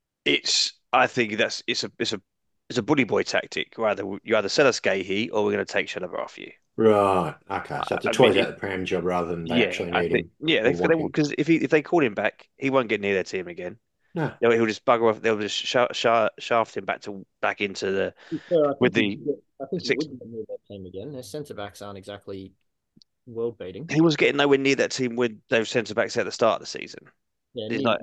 Speaker 1: it's I think that's it's a it's a it's a bully boy tactic. Rather you either sell us Gahey or we're going to take Chalobah off you.
Speaker 3: Right. Okay. So
Speaker 1: I,
Speaker 3: it's a
Speaker 1: I mean,
Speaker 3: toys out
Speaker 1: it,
Speaker 3: the pram job rather than they
Speaker 1: yeah,
Speaker 3: actually
Speaker 1: I
Speaker 3: need
Speaker 1: think
Speaker 3: him
Speaker 1: yeah, they
Speaker 3: or want him.
Speaker 1: because if he if they call him back, he won't get near their team again.
Speaker 3: No.
Speaker 1: They'll, he'll just bugger off. They'll just sh sh shaft him back to back into the
Speaker 4: So I
Speaker 1: with
Speaker 4: think you
Speaker 1: the
Speaker 4: would get, I think you
Speaker 1: six.
Speaker 4: would get near that team again. Their centre backs aren't exactly world beating.
Speaker 1: He was getting nowhere near that team with those centre backs at the start of the season.
Speaker 4: Yeah,
Speaker 1: He's
Speaker 4: near
Speaker 1: like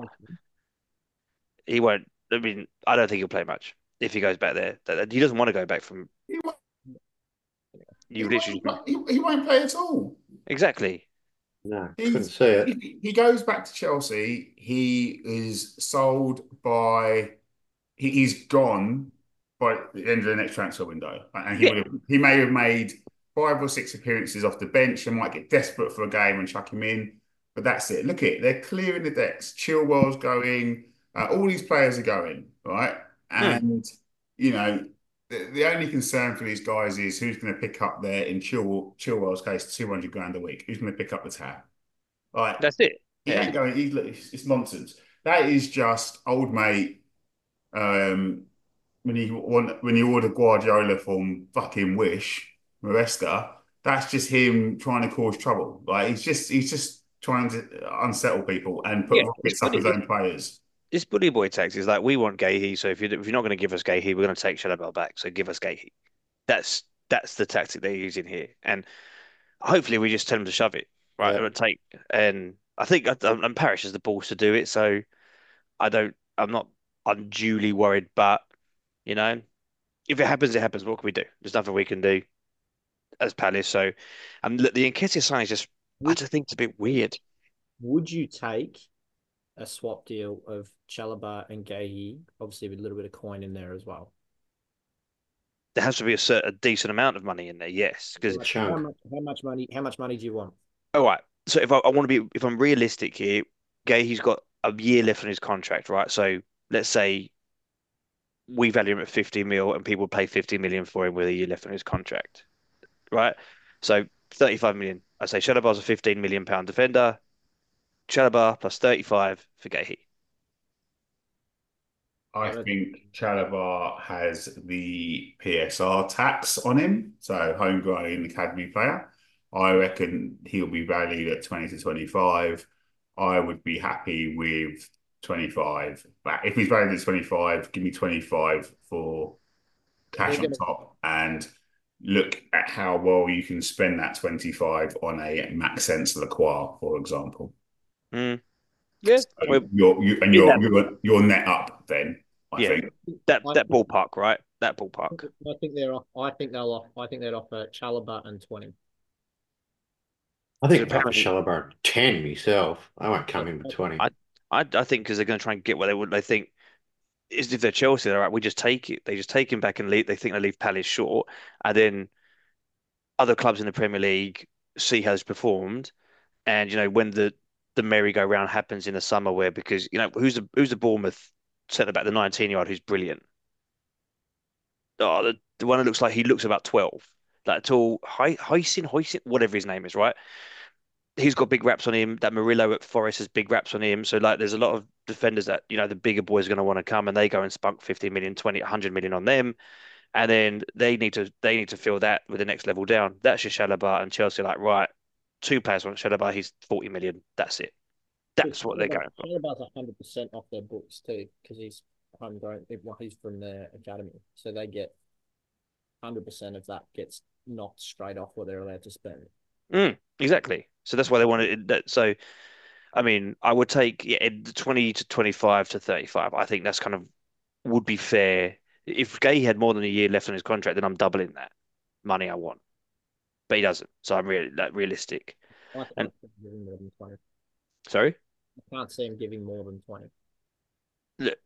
Speaker 1: he won't. I mean, I don't think he'll play much if he goes back there. He doesn't want to go back from.
Speaker 2: He won't, he
Speaker 1: You literally
Speaker 2: won't, he, he won't play at all.
Speaker 1: exactly.
Speaker 3: No, couldn't
Speaker 2: He's
Speaker 3: see it.
Speaker 2: he, he goes back to Chelsea. He is sold by he, he's gone by the end of the next transfer window, and he
Speaker 1: Yeah,
Speaker 2: would have he may have made five or six appearances off the bench and might get desperate for a game and chuck him in. But that's it. Look at it. They're clearing the decks. Chilwell's going. Uh, all these players are going, right?
Speaker 1: mm,
Speaker 2: And you know, the, the only concern for these guys is who's going to pick up their, in Chilwell, Chilwell's case, two hundred grand a week. Who's going to pick up the tab? Like,
Speaker 1: that's it.
Speaker 2: he
Speaker 1: Yeah,
Speaker 2: ain't going. He's, it's, it's nonsense. That is just old mate. Um, when you want when you order Guardiola from fucking Wish Maresca, that's just him trying to cause trouble. Like he's just he's just trying to unsettle people and put
Speaker 1: yeah. It's
Speaker 2: rockets up
Speaker 1: bully.
Speaker 2: his own players.
Speaker 1: It's bully boy tax. Is like we want Gahey, so if you if you're not going to give us Gahey, we're going to take Chalobah back. So give us Gahey. That's that's the tactic they're using here, and hopefully we just tell them to shove it right
Speaker 3: Yeah.
Speaker 1: and take. And I think um, and Parish has the balls to do it, so I don't. I'm not unduly worried, but you know, if it happens, it happens. What can we do? There's nothing we can do as Palace. So, and look, the Nketiah sign is just. I
Speaker 4: Would
Speaker 1: just think it's a bit weird.
Speaker 4: would you take a swap deal of Chalobah and Gahey, obviously with a little bit of coin in there as well?
Speaker 1: There has to be a certain a decent amount of money in there, yes. Because
Speaker 4: Like, how
Speaker 3: Chunk.
Speaker 4: much how much money how much money do you want?
Speaker 1: all right, so if I, I want to be, if I'm realistic here, Gahey's got a year left on his contract, right? So let's say we value him at fifty mil and people pay fifty million for him with a year left on his contract, right? So thirty-five million. I say Chalobah's a fifteen million pound defender. Chalobah plus thirty-five for Gahey.
Speaker 2: I
Speaker 4: I don't
Speaker 2: think Chalabar has the P S R tax on him, so homegrown academy player. I reckon he'll be valued at twenty to twenty-five. I would be happy with twenty-five. But if he's valued at twenty-five, give me twenty-five for
Speaker 4: they're
Speaker 2: cash on
Speaker 4: gonna
Speaker 2: top and look at how well you can spend that twenty-five on a Maxence Lacroix, for example.
Speaker 1: Mm, yeah,
Speaker 2: So
Speaker 1: well,
Speaker 2: you're you and
Speaker 1: in
Speaker 2: you're
Speaker 1: that,
Speaker 2: you're you're net up then, I
Speaker 1: yeah,
Speaker 2: think.
Speaker 1: that
Speaker 4: I
Speaker 1: that
Speaker 4: think
Speaker 1: ballpark, right? That ballpark.
Speaker 4: I think they're off I think they'll off I think they'd offer Chalobah and twenty.
Speaker 3: I
Speaker 1: Because
Speaker 3: think after
Speaker 1: apparently,
Speaker 3: Chalobah ten myself. I won't come in with twenty.
Speaker 1: I, I, I think because they're going to try and get what they would. They think is if they're Chelsea, they're right. We just take it. They just take him back and leave. They think they leave Palace short, and then other clubs in the Premier League see how he's performed, and you know when the the merry-go-round happens in the summer, where because you know who's the who's the Bournemouth centre back, the nineteen year old who's brilliant. Oh, the, the one that looks like he looks about twelve, that tall, Hysing, Hysing, whatever his name is, right? He's got big raps on him. That Murillo at Forest has big raps on him. So like, there's a lot of defenders that you know the bigger boys are going to want to come, and they go and spunk fifty million, twenty, one hundred million on them, and then they need to they need to fill that with the next level down. That's your Chalobah and Chelsea. Like, right, two players want Chalobah. He's forty million. That's it. That's what they're going for.
Speaker 4: Chalobah's one hundred percent off their books too because he's homegrown. Well, he's from their academy, so they get one hundred percent of that gets knocked straight off what they're allowed to spend.
Speaker 1: Mm, exactly. So that's why they wanted that. So I mean, I would take yeah, twenty to twenty-five to thirty-five. I think that's kind of would be fair. If Gay had more than a year left on his contract, then I'm doubling that money I want. But he doesn't, so I'm really like realistic.
Speaker 4: I
Speaker 1: And
Speaker 4: can't see him giving more than twenty.
Speaker 1: sorry,
Speaker 4: I can't see him giving more than twenty.
Speaker 1: look,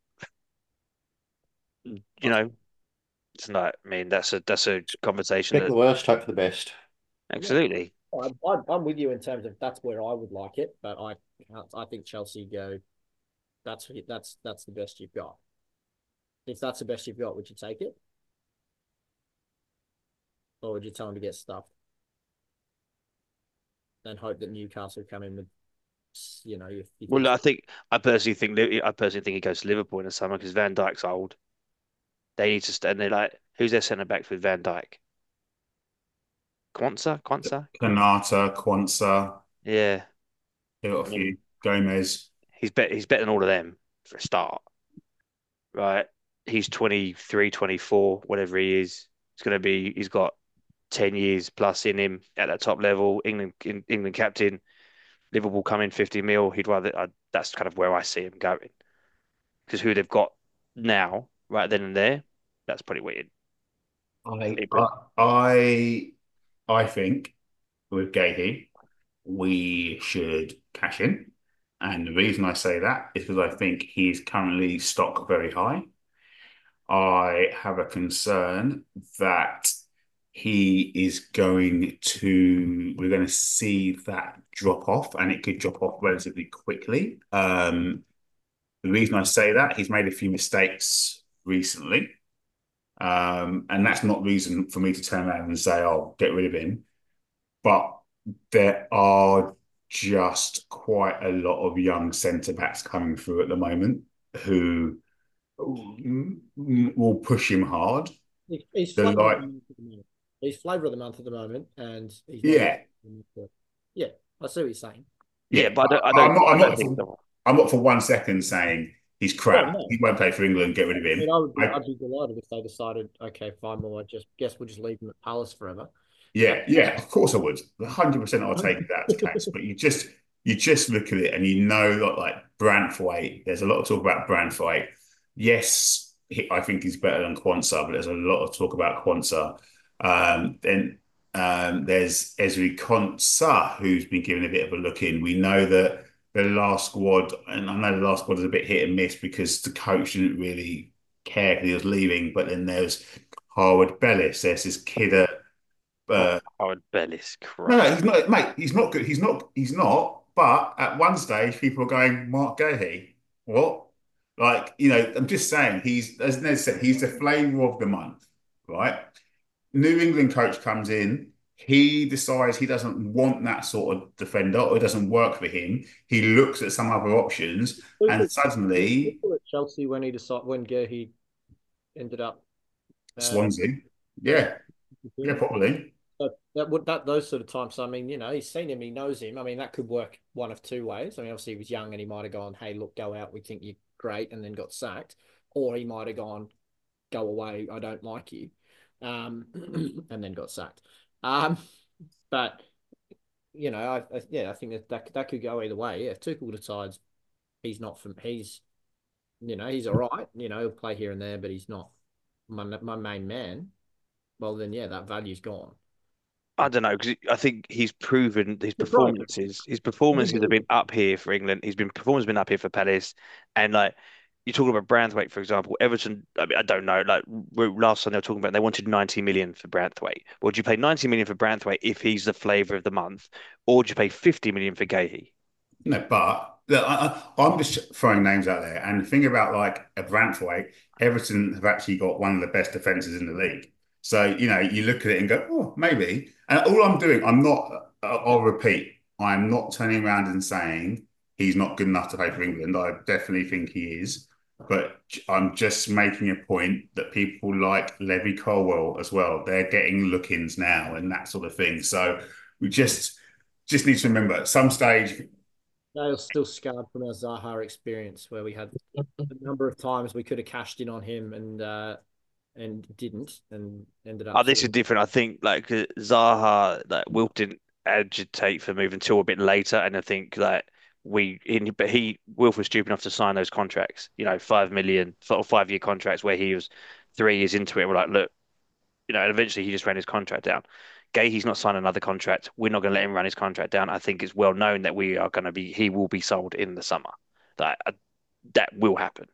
Speaker 1: you know, it's not. I mean, that's a that's a conversation
Speaker 3: Expect
Speaker 1: that
Speaker 3: the worst, hope for the best.
Speaker 4: Yeah,
Speaker 1: absolutely.
Speaker 4: I, I, I'm with you in terms of that's where I would like it, but I can't, I think Chelsea go. That's that's that's the best you've got. If that's the best you've got, would you take it, or would you tell him to get stuffed and hope that Newcastle come in with, you know, if you think
Speaker 1: Well, I think I personally think Li- I personally think he goes to Liverpool in the summer because Van Dijk's old. They need to stand. They're like, who's their centre backs with Van Dijk? Quansah, Quansah.
Speaker 2: Kanata, Kwanzaa,
Speaker 1: Yeah,
Speaker 2: they got
Speaker 1: I
Speaker 2: a
Speaker 1: mean,
Speaker 2: few. Gomez.
Speaker 1: he's bet he's better than all of them. for a start, right? He's twenty three, twenty four, whatever he is. It's going to be, he's got ten years plus in him at that top level. England, England captain, Liverpool come in fifty mil. He'd rather, uh, that's kind of where I see him going. Because who they've got now, right then and there, that's pretty weird.
Speaker 2: I, I, I think with Gahey, we should cash in. And the reason I say that is because I think he's currently stock very high. I have a concern that he is going to, we're going to see that drop off, and it could drop off relatively quickly. Um, the reason I say that, he's made a few mistakes recently. Um, and that's not reason for me to turn around and say, oh, get rid of him. But there are just quite a lot of young centre backs coming through at the moment who will push him hard.
Speaker 4: He's
Speaker 2: The
Speaker 4: flavour of
Speaker 2: like,
Speaker 4: the month at the moment. He's flavour of the month at the moment, and he's not
Speaker 2: yeah,
Speaker 4: yeah. I see what you're saying.
Speaker 1: Yeah,
Speaker 2: yeah.
Speaker 1: but I don't, I
Speaker 2: I'm
Speaker 1: don't,
Speaker 2: not.
Speaker 1: I
Speaker 2: I'm
Speaker 1: don't
Speaker 2: not.
Speaker 1: think
Speaker 2: For,
Speaker 1: so.
Speaker 2: I'm not for one second saying he's
Speaker 4: Well,
Speaker 2: crap.
Speaker 4: no.
Speaker 2: He won't play for England. Get rid of
Speaker 4: I
Speaker 2: him.
Speaker 4: mean, I would be,
Speaker 2: I,
Speaker 4: I'd be delighted if they decided, okay, fine, well, I just guess we'll just leave him at Palace forever.
Speaker 2: Yeah, yeah, of course I would. one hundred percent I'll take that case. But you just you just look at it and you know that like Branthwaite, there's a lot of talk about Branthwaite. Yes, he, I think he's better than Quansah, but there's a lot of talk about Quansah. Um, then um, there's Ezri Konsa, who's been given a bit of a look in. We know that the last squad, and I know the last squad is a bit hit and miss because the coach didn't really care because he was leaving. But then there's Harwood Bellis, there's this kid at
Speaker 1: Oh,
Speaker 2: uh,
Speaker 1: Howard Bellis,
Speaker 2: no, no,
Speaker 1: Christ.
Speaker 2: he's not, mate. He's not good. He's not. He's not. But at one stage, people are going, Mark Gahey. What? Like, you know, I'm just saying, he's, as Ned said, he's the flavour of the month, right? New England coach comes in. He decides he doesn't want that sort of defender, or it doesn't work for him. He looks at some other options, and suddenly
Speaker 4: at Chelsea when he decided when he ended up uh,
Speaker 2: Swansea. Yeah, yeah, probably.
Speaker 4: So that would that those sort of times. So, I mean, you know, he's seen him, he knows him. I mean, that could work one of two ways. I mean, obviously he was young and he might have gone, "Hey, look, go out. We think you're great," and then got sacked, or he might have gone, "Go away. I don't like you," um, and then got sacked. Um, but you know, I, I yeah, I think that, that that could go either way. Yeah, if Tuchel decides he's not from he's, you know, he's all right. You know, he'll play here and there, but he's not my my main man. Well, then yeah, that value's gone.
Speaker 1: I don't know because I think he's proven his
Speaker 4: That's right.
Speaker 1: performances. His performances have been up here for England. He's been performance been up here for Palace, and like you're talking about Branthwaite, for example. Everton. I mean, I don't know. Like last time they were talking about, they wanted ninety million for Branthwaite. Would you pay ninety million for Branthwaite if he's the flavour of the month, or would you pay fifty million for Gahey?
Speaker 2: No, but look, I, I, I'm just throwing names out there. And the thing about like a Branthwaite, Everton have actually got one of the best defences in the league. So, you know, you look at it and go, oh, maybe. And all I'm doing, I'm not, I'll repeat, I'm not turning around and saying he's not good enough to play for England. I definitely think he is. But I'm just making a point that people like Levy Colwell as well, they're getting look-ins now and that sort of thing. So we just just need to remember at some stage,
Speaker 4: They're still scarred from our Zaha experience, where we had a number of times we could have cashed in on him and uh, and didn't, and ended up.
Speaker 1: Oh, this is different. I think like uh, Zaha, like Wilf didn't agitate for move until a bit later, and I think that we in but he Wilf was stupid enough to sign those contracts. You know, five million or five year contracts where he was three years into it. We're like, look, you know, and eventually he just ran his contract down. Gay, he's not signed another contract. We're not going to let him run his contract down. I think it's well known that we are going to be he will be sold in the summer. That uh, that will happen.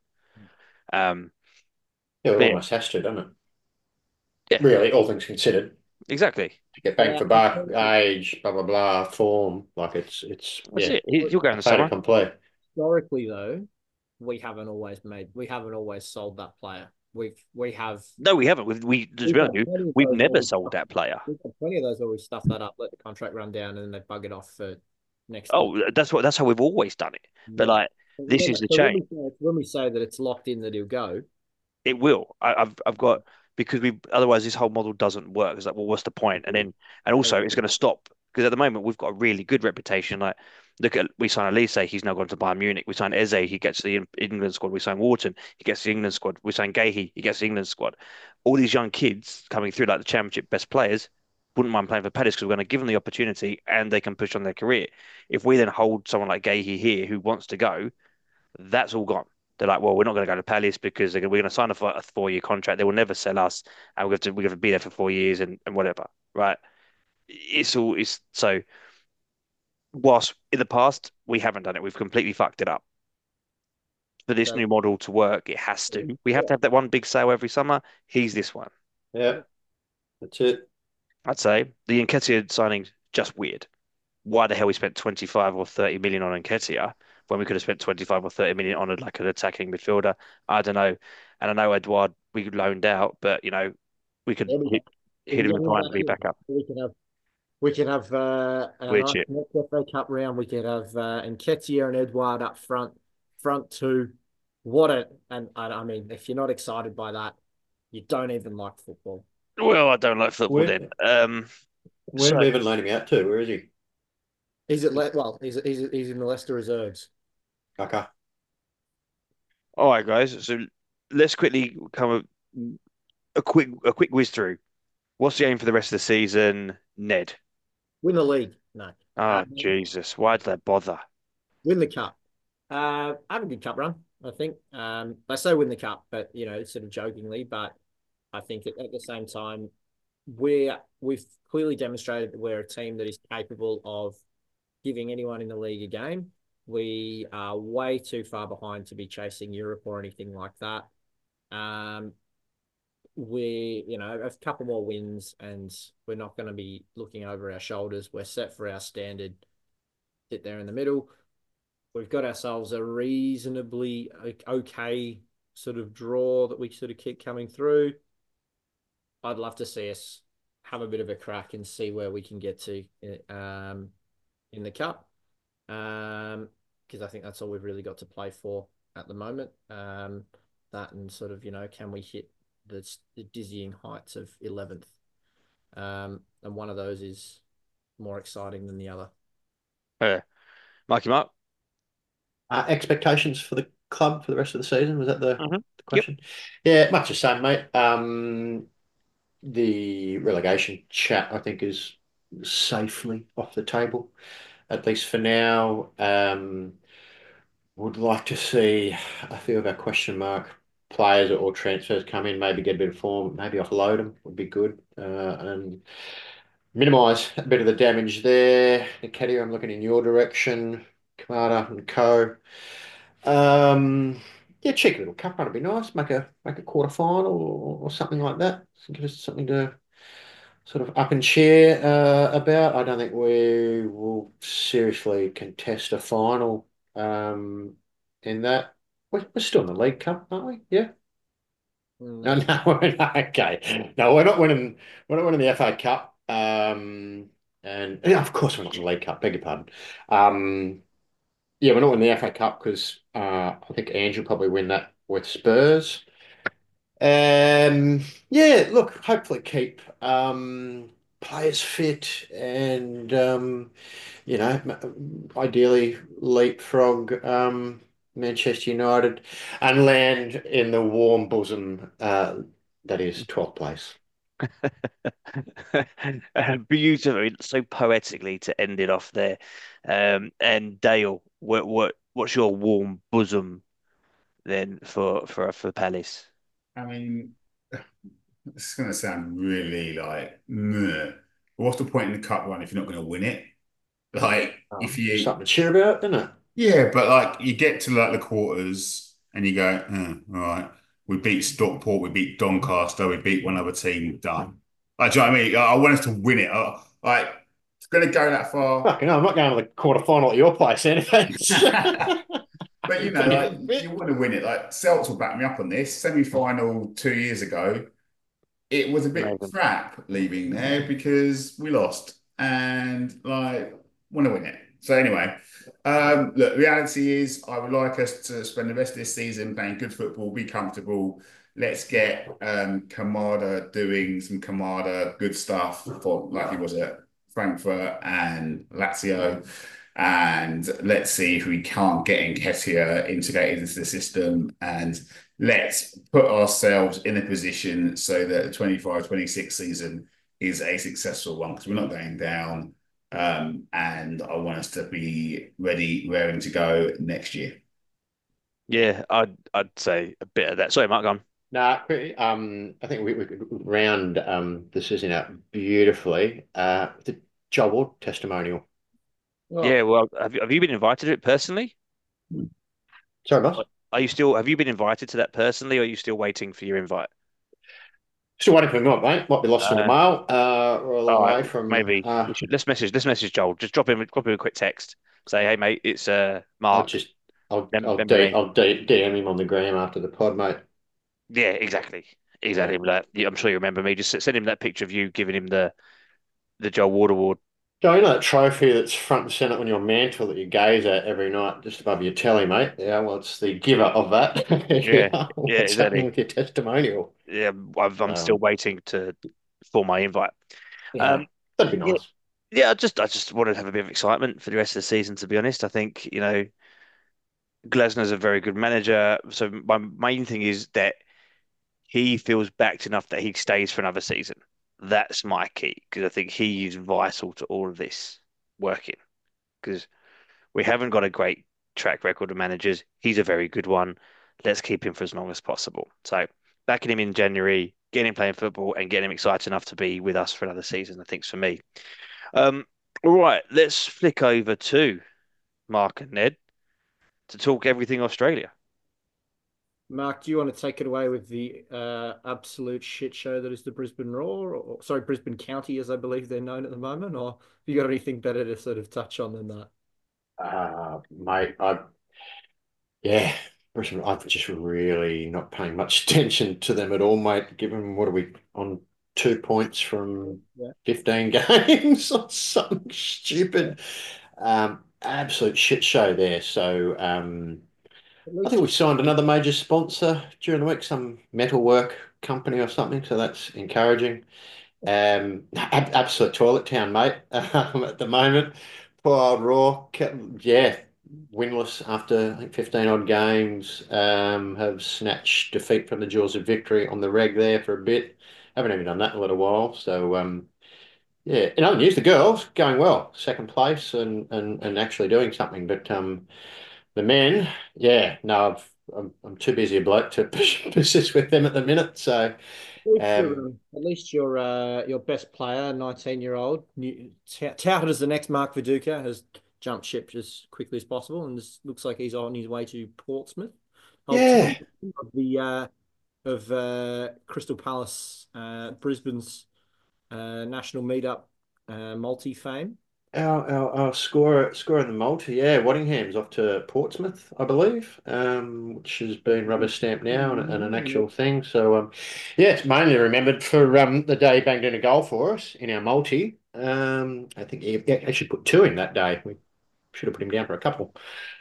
Speaker 1: Um,
Speaker 3: Yeah, it
Speaker 1: but yeah,
Speaker 3: almost has to, doesn't it?
Speaker 1: yeah,
Speaker 3: Really, all things considered.
Speaker 1: exactly.
Speaker 3: To get bang
Speaker 4: Yeah.
Speaker 3: for buck, age, blah blah blah, form, like it's it's
Speaker 1: That's
Speaker 3: yeah,
Speaker 1: it. He, you'll go in the
Speaker 3: fait
Speaker 1: summer.
Speaker 3: accompli.
Speaker 4: Historically, though, we haven't always made we haven't always sold that player. We've we have
Speaker 1: No, we haven't. We, we to
Speaker 4: we've
Speaker 1: be
Speaker 4: had
Speaker 1: honest, with you,
Speaker 4: plenty of
Speaker 1: we've
Speaker 4: those where
Speaker 1: never
Speaker 4: we
Speaker 1: sold
Speaker 4: stuff,
Speaker 1: that player.
Speaker 4: we've had plenty of those where we stuff that up, let the contract run down, and then they bug it off for next year.
Speaker 1: Oh, that's what that's how we've always done it. But
Speaker 4: Yeah.
Speaker 1: like
Speaker 4: So
Speaker 1: this
Speaker 4: when,
Speaker 1: is the
Speaker 4: so when
Speaker 1: change.
Speaker 4: we say, when we say that it's locked in that he'll go,
Speaker 1: It will. I, I've I've got because we otherwise this whole model doesn't work. It's like, well, what's the point? And then and also it's going to stop because at the moment we've got a really good reputation. Like Look at we sign Elise, he's now gone to Bayern Munich. We sign Eze, he gets the England squad. We sign Wharton, he gets the England squad. We sign Gahey, he gets the England squad. All these young kids coming through, like the Championship best players, wouldn't mind playing for Palace because we're going to give them the opportunity and they can push on their career. If we then hold someone like Gahey here who wants to go, that's all gone. They're like, well, we're not going to go to Palace because we're going to sign a, a four-year contract. They will never sell us, and we're going to, we're going to be there for four years and, and whatever, right? It's all it's so. Whilst in the past we haven't done it, we've completely fucked it up. For this
Speaker 4: So,
Speaker 1: new model to work, it has to. We have to have that one big sale every summer. He's this one.
Speaker 3: Yeah, that's it.
Speaker 1: I'd say the Nketiah signing just weird. Why the hell we spent twenty-five or thirty million on Nketiah when we could have spent twenty-five or thirty million on a, like an attacking midfielder? I don't know. And I know Edouard we loaned out, but you know, we could
Speaker 4: yeah, we
Speaker 1: hit,
Speaker 4: we
Speaker 1: hit
Speaker 4: can
Speaker 1: him
Speaker 4: get
Speaker 1: and
Speaker 4: him
Speaker 1: find
Speaker 4: back
Speaker 1: be
Speaker 4: in.
Speaker 1: back up.
Speaker 4: We can have we can have uh, a
Speaker 1: Weird
Speaker 4: nice
Speaker 1: shit.
Speaker 4: next F A Cup round. We can have uh, Nketiah and Edouard up front, front two. What a and I, I mean, if you're not excited by that, you don't even like football.
Speaker 1: Well, I don't like football
Speaker 3: Where,
Speaker 1: then. Um,
Speaker 3: where
Speaker 1: so
Speaker 3: do we even loan him out to? Where is he?
Speaker 4: He's at Le well, he's he's he's in the Leicester reserves.
Speaker 3: Okay.
Speaker 1: all right, guys. So let's quickly come a, a quick a quick whiz through. What's the aim for the rest of the season, Ned?
Speaker 4: Win the league, no.
Speaker 1: Oh,
Speaker 4: Um,
Speaker 1: Jesus. Why did they bother?
Speaker 4: win the cup. Uh, have a good cup run, I think. Um, I say win the cup, but you know, sort of jokingly. But I think at, at the same time, we're we've clearly demonstrated that we're a team that is capable of giving anyone in the league a game. We are way too far behind to be chasing Europe or anything like that. Um, we, you know, a couple more wins, and we're not going to be looking over our shoulders. We're set for our standard. Sit there in the middle. We've got ourselves a reasonably okay sort of draw that we sort of keep coming through. I'd love to see us have a bit of a crack and see where we can get to um, in the cup, um, because I think that's all we've really got to play for at the moment. Um, that and sort of, you know, can we hit the, the dizzying heights of eleventh? Um, and one of those is more exciting than the other.
Speaker 1: Uh, Marky Mark.
Speaker 3: Uh, expectations for the club for the rest of the season? Was that the,
Speaker 1: Mm-hmm.
Speaker 3: the
Speaker 1: Yep.
Speaker 3: question? Yeah, much the same, mate. Um, the relegation chat, I think, is safely off the table, at least for now. Um, would like to see a few of our question mark players or transfers come in, maybe get a bit of form, maybe offload them would be good, uh, and minimise a bit of the damage there. Nketiah, I'm looking in your direction. Kamada and co. Um, yeah, cheeky little cup run would be nice. Make a make a quarter final or, or something like that. Give us something to sort of up and cheer uh, about. I don't think we will seriously contest a final um, in that. We're, we're still in the League Cup, aren't we? Yeah. No,
Speaker 4: Mm.
Speaker 3: no, we're not. Okay. No, we're not winning. We're not winning the F A Cup. Um, and yeah, of course, we're not in the League Cup. Beg your pardon. Um, yeah, we're not winning the F A Cup because uh, I think Ange will probably win that with Spurs. Um, yeah, look, hopefully keep um, players fit and um, you know, m- ideally leapfrog um, Manchester United and land in the warm bosom uh, that is twelfth place.
Speaker 1: Beautifully, so poetically to end it off there. Um, and Dale, what what what's your warm bosom then for for for Palace?
Speaker 2: I mean, it's going to sound really like, meh. What's the point in the cup run if you're not going to win it? Like, if
Speaker 3: Um,
Speaker 2: you,
Speaker 3: something to cheer about, isn't it?
Speaker 2: yeah, but like you get to like the quarters and you go, oh, all right, we beat Stockport, we beat Doncaster, we beat one other team, done. Like, do you know what I mean? I, I want us to win it. I, like, it's going to go that far.
Speaker 3: Fucking hell, I'm not going to the quarter final at your place, anyways.
Speaker 2: But you know, like you want to win it. Like Celts will back me up on this. Semi-final two years ago, it was a bit
Speaker 1: Amazing.
Speaker 2: crap leaving there because we lost and like want to win it. So anyway, um, look, reality is I would like us to spend the rest of this season playing good football, be comfortable. Let's get um, Kamada doing some Kamada good stuff for like he was at Frankfurt and Lazio. And let's see if we can't get Nketiah integrated into the system, and let's put ourselves in a position so that the twenty-five twenty-six season is a successful one because we're not going down. Um, and I want us to be ready, raring to go next year.
Speaker 1: Yeah, I'd I'd say a bit of that. Sorry, Mark, go on.
Speaker 3: No, um, I think we, we could round um, the season out beautifully. Uh, the Joel Ward testimonial.
Speaker 1: Yeah,
Speaker 4: Well,
Speaker 1: well, have you, have you been invited to it personally?
Speaker 3: Sorry, boss.
Speaker 1: Are you still, have you been invited to that personally, or are you still waiting for your invite?
Speaker 3: Still waiting for him, mate. Might be lost in the
Speaker 1: Uh,
Speaker 3: mail. Uh, we're a long
Speaker 1: all right,
Speaker 3: way from.
Speaker 1: maybe
Speaker 3: Uh,
Speaker 1: we should let's message let's message Joel. Just drop him drop him a quick text. Say, hey mate, it's uh
Speaker 3: I'll
Speaker 1: Mark.
Speaker 3: just, I'll,
Speaker 1: Rem-
Speaker 3: I'll,
Speaker 1: Remember
Speaker 3: D,
Speaker 1: me?
Speaker 3: I'll D, DM him on the gram after the pod, mate.
Speaker 1: Yeah, exactly,
Speaker 3: Yeah.
Speaker 1: exactly. Like, yeah, I'm sure you remember me. Just send him that picture of you giving him the the Joel Ward Award.
Speaker 3: Joe, you know that trophy that's front and centre on your mantle that you gaze at every night just above your telly, mate? Yeah, well, it's the giver of that.
Speaker 1: Yeah,
Speaker 3: Yeah,
Speaker 1: yeah,
Speaker 3: what's happening
Speaker 1: exactly.
Speaker 3: with your testimonial?
Speaker 1: Yeah, I've, I'm still
Speaker 3: Um,
Speaker 1: waiting to for my invite.
Speaker 3: yeah,
Speaker 1: Um,
Speaker 3: that'd be
Speaker 1: yeah,
Speaker 3: nice.
Speaker 1: yeah. I just I just wanted to have a bit of excitement for the rest of the season. To be honest, I think you know Glasner's a very good manager. So my main thing is that he feels backed enough that he stays for another season. That's my key because I think he is vital to all of this working because we haven't got a great track record of managers. He's a very good one. Let's keep him for as long as possible. So backing him in January, getting him playing football, and getting him excited enough to be with us for another season, I think, is for me. Um, all right, let's flick over to Mark and Ned to talk everything Australia.
Speaker 4: Mark, do you want to take it away with the uh, absolute shit show that is the Brisbane Roar, or sorry, Brisbane County, as I believe they're known at the moment, or have you got anything better to sort of touch on than that?
Speaker 3: Uh, mate, I, yeah, Brisbane, I'm just really not paying much attention to them at all, mate, given what are we on two points from
Speaker 4: Yeah.
Speaker 3: fifteen games or something stupid. Um, absolute shit show there. So, um,
Speaker 4: At
Speaker 3: I
Speaker 4: least
Speaker 3: think we
Speaker 4: you,
Speaker 3: signed another major sponsor during the week, some metalwork company or something. So that's encouraging. Um, ab absolute toilet town, mate. Um, at the moment, poor old Raw, kept, yeah, winless after I think fifteen odd games. Um, have snatched defeat from the jaws of victory on the reg there for a bit. Haven't even done that in a little while. So, um, yeah, in other news, the girls going well, second place and and and actually doing something. But um. The men, yeah, no, I've, I'm I'm too busy a bloke to persist with them at the minute. So,
Speaker 4: at least your
Speaker 3: um,
Speaker 4: um, at least your uh, your best player, nineteen year old, new, touted as the next Mark Viduka, has jumped ship as quickly as possible, and this looks like he's on his way to Portsmouth. Old Tim
Speaker 3: yeah,
Speaker 4: of the uh, of uh, Crystal Palace, uh, Brisbane's uh, national meetup uh, multi fame.
Speaker 3: our our, our scorer scorer in the multi, yeah, Waddingham's off to Portsmouth, I believe, um, which has been rubber stamped now and, and an actual thing. So, um, yeah, it's mainly remembered for um the day he banged in a goal for us in our multi. Um, I think he actually put two in that day. We should have put him down for a couple.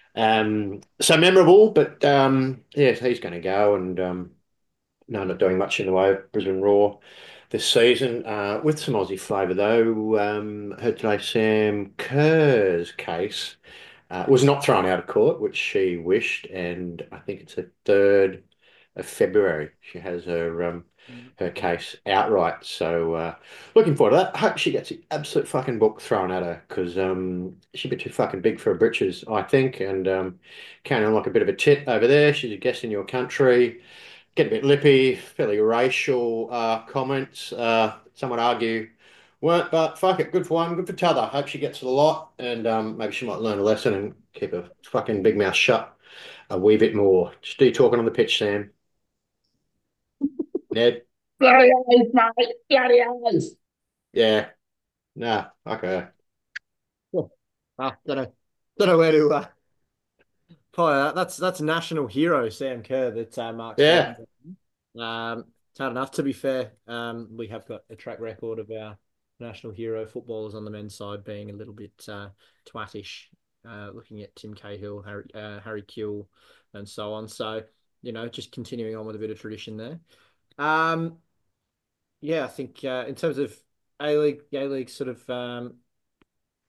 Speaker 3: Um, so memorable, but um, yeah, he's going to go, and um, no, not doing much in the way of Brisbane Roar this season. Uh, with some Aussie flavour though, um, heard today Sam Kerr's case uh, was not thrown out of court, which she wished, and I think it's the third of February. She has her um, her case outright. So uh, looking forward to that. I hope she gets the absolute fucking book thrown at her because um, she's a bit too fucking big for her britches, I think, and um, carrying on like a bit of a tit over there. She's a guest in your country. Get a bit lippy, fairly racial uh, comments. Uh, some would argue weren't, but fuck it, good for one, good for t'other. Hope she gets to the lot, and um, maybe she might learn a lesson and keep her fucking big mouth shut a wee bit more. Just do your talking on the pitch, Sam. Ned?
Speaker 2: Bloody eyes, mate. Bloody eyes.
Speaker 3: Yeah. Nah, fuck her.
Speaker 4: Oh, ah, don't know, don't know where to uh, follow that. That's that's national hero Sam Kerr that uh, Mark's talking
Speaker 3: Yeah.
Speaker 4: about. Um, it's hard enough to be fair. Um, we have got a track record of our national hero footballers on the men's side being a little bit uh, twattish. Uh, looking at Tim Cahill, Harry uh, Harry Kewell, and so on. So you know, just continuing on with a bit of tradition there. Um, yeah, I think uh, in terms of A League, A League sort of um,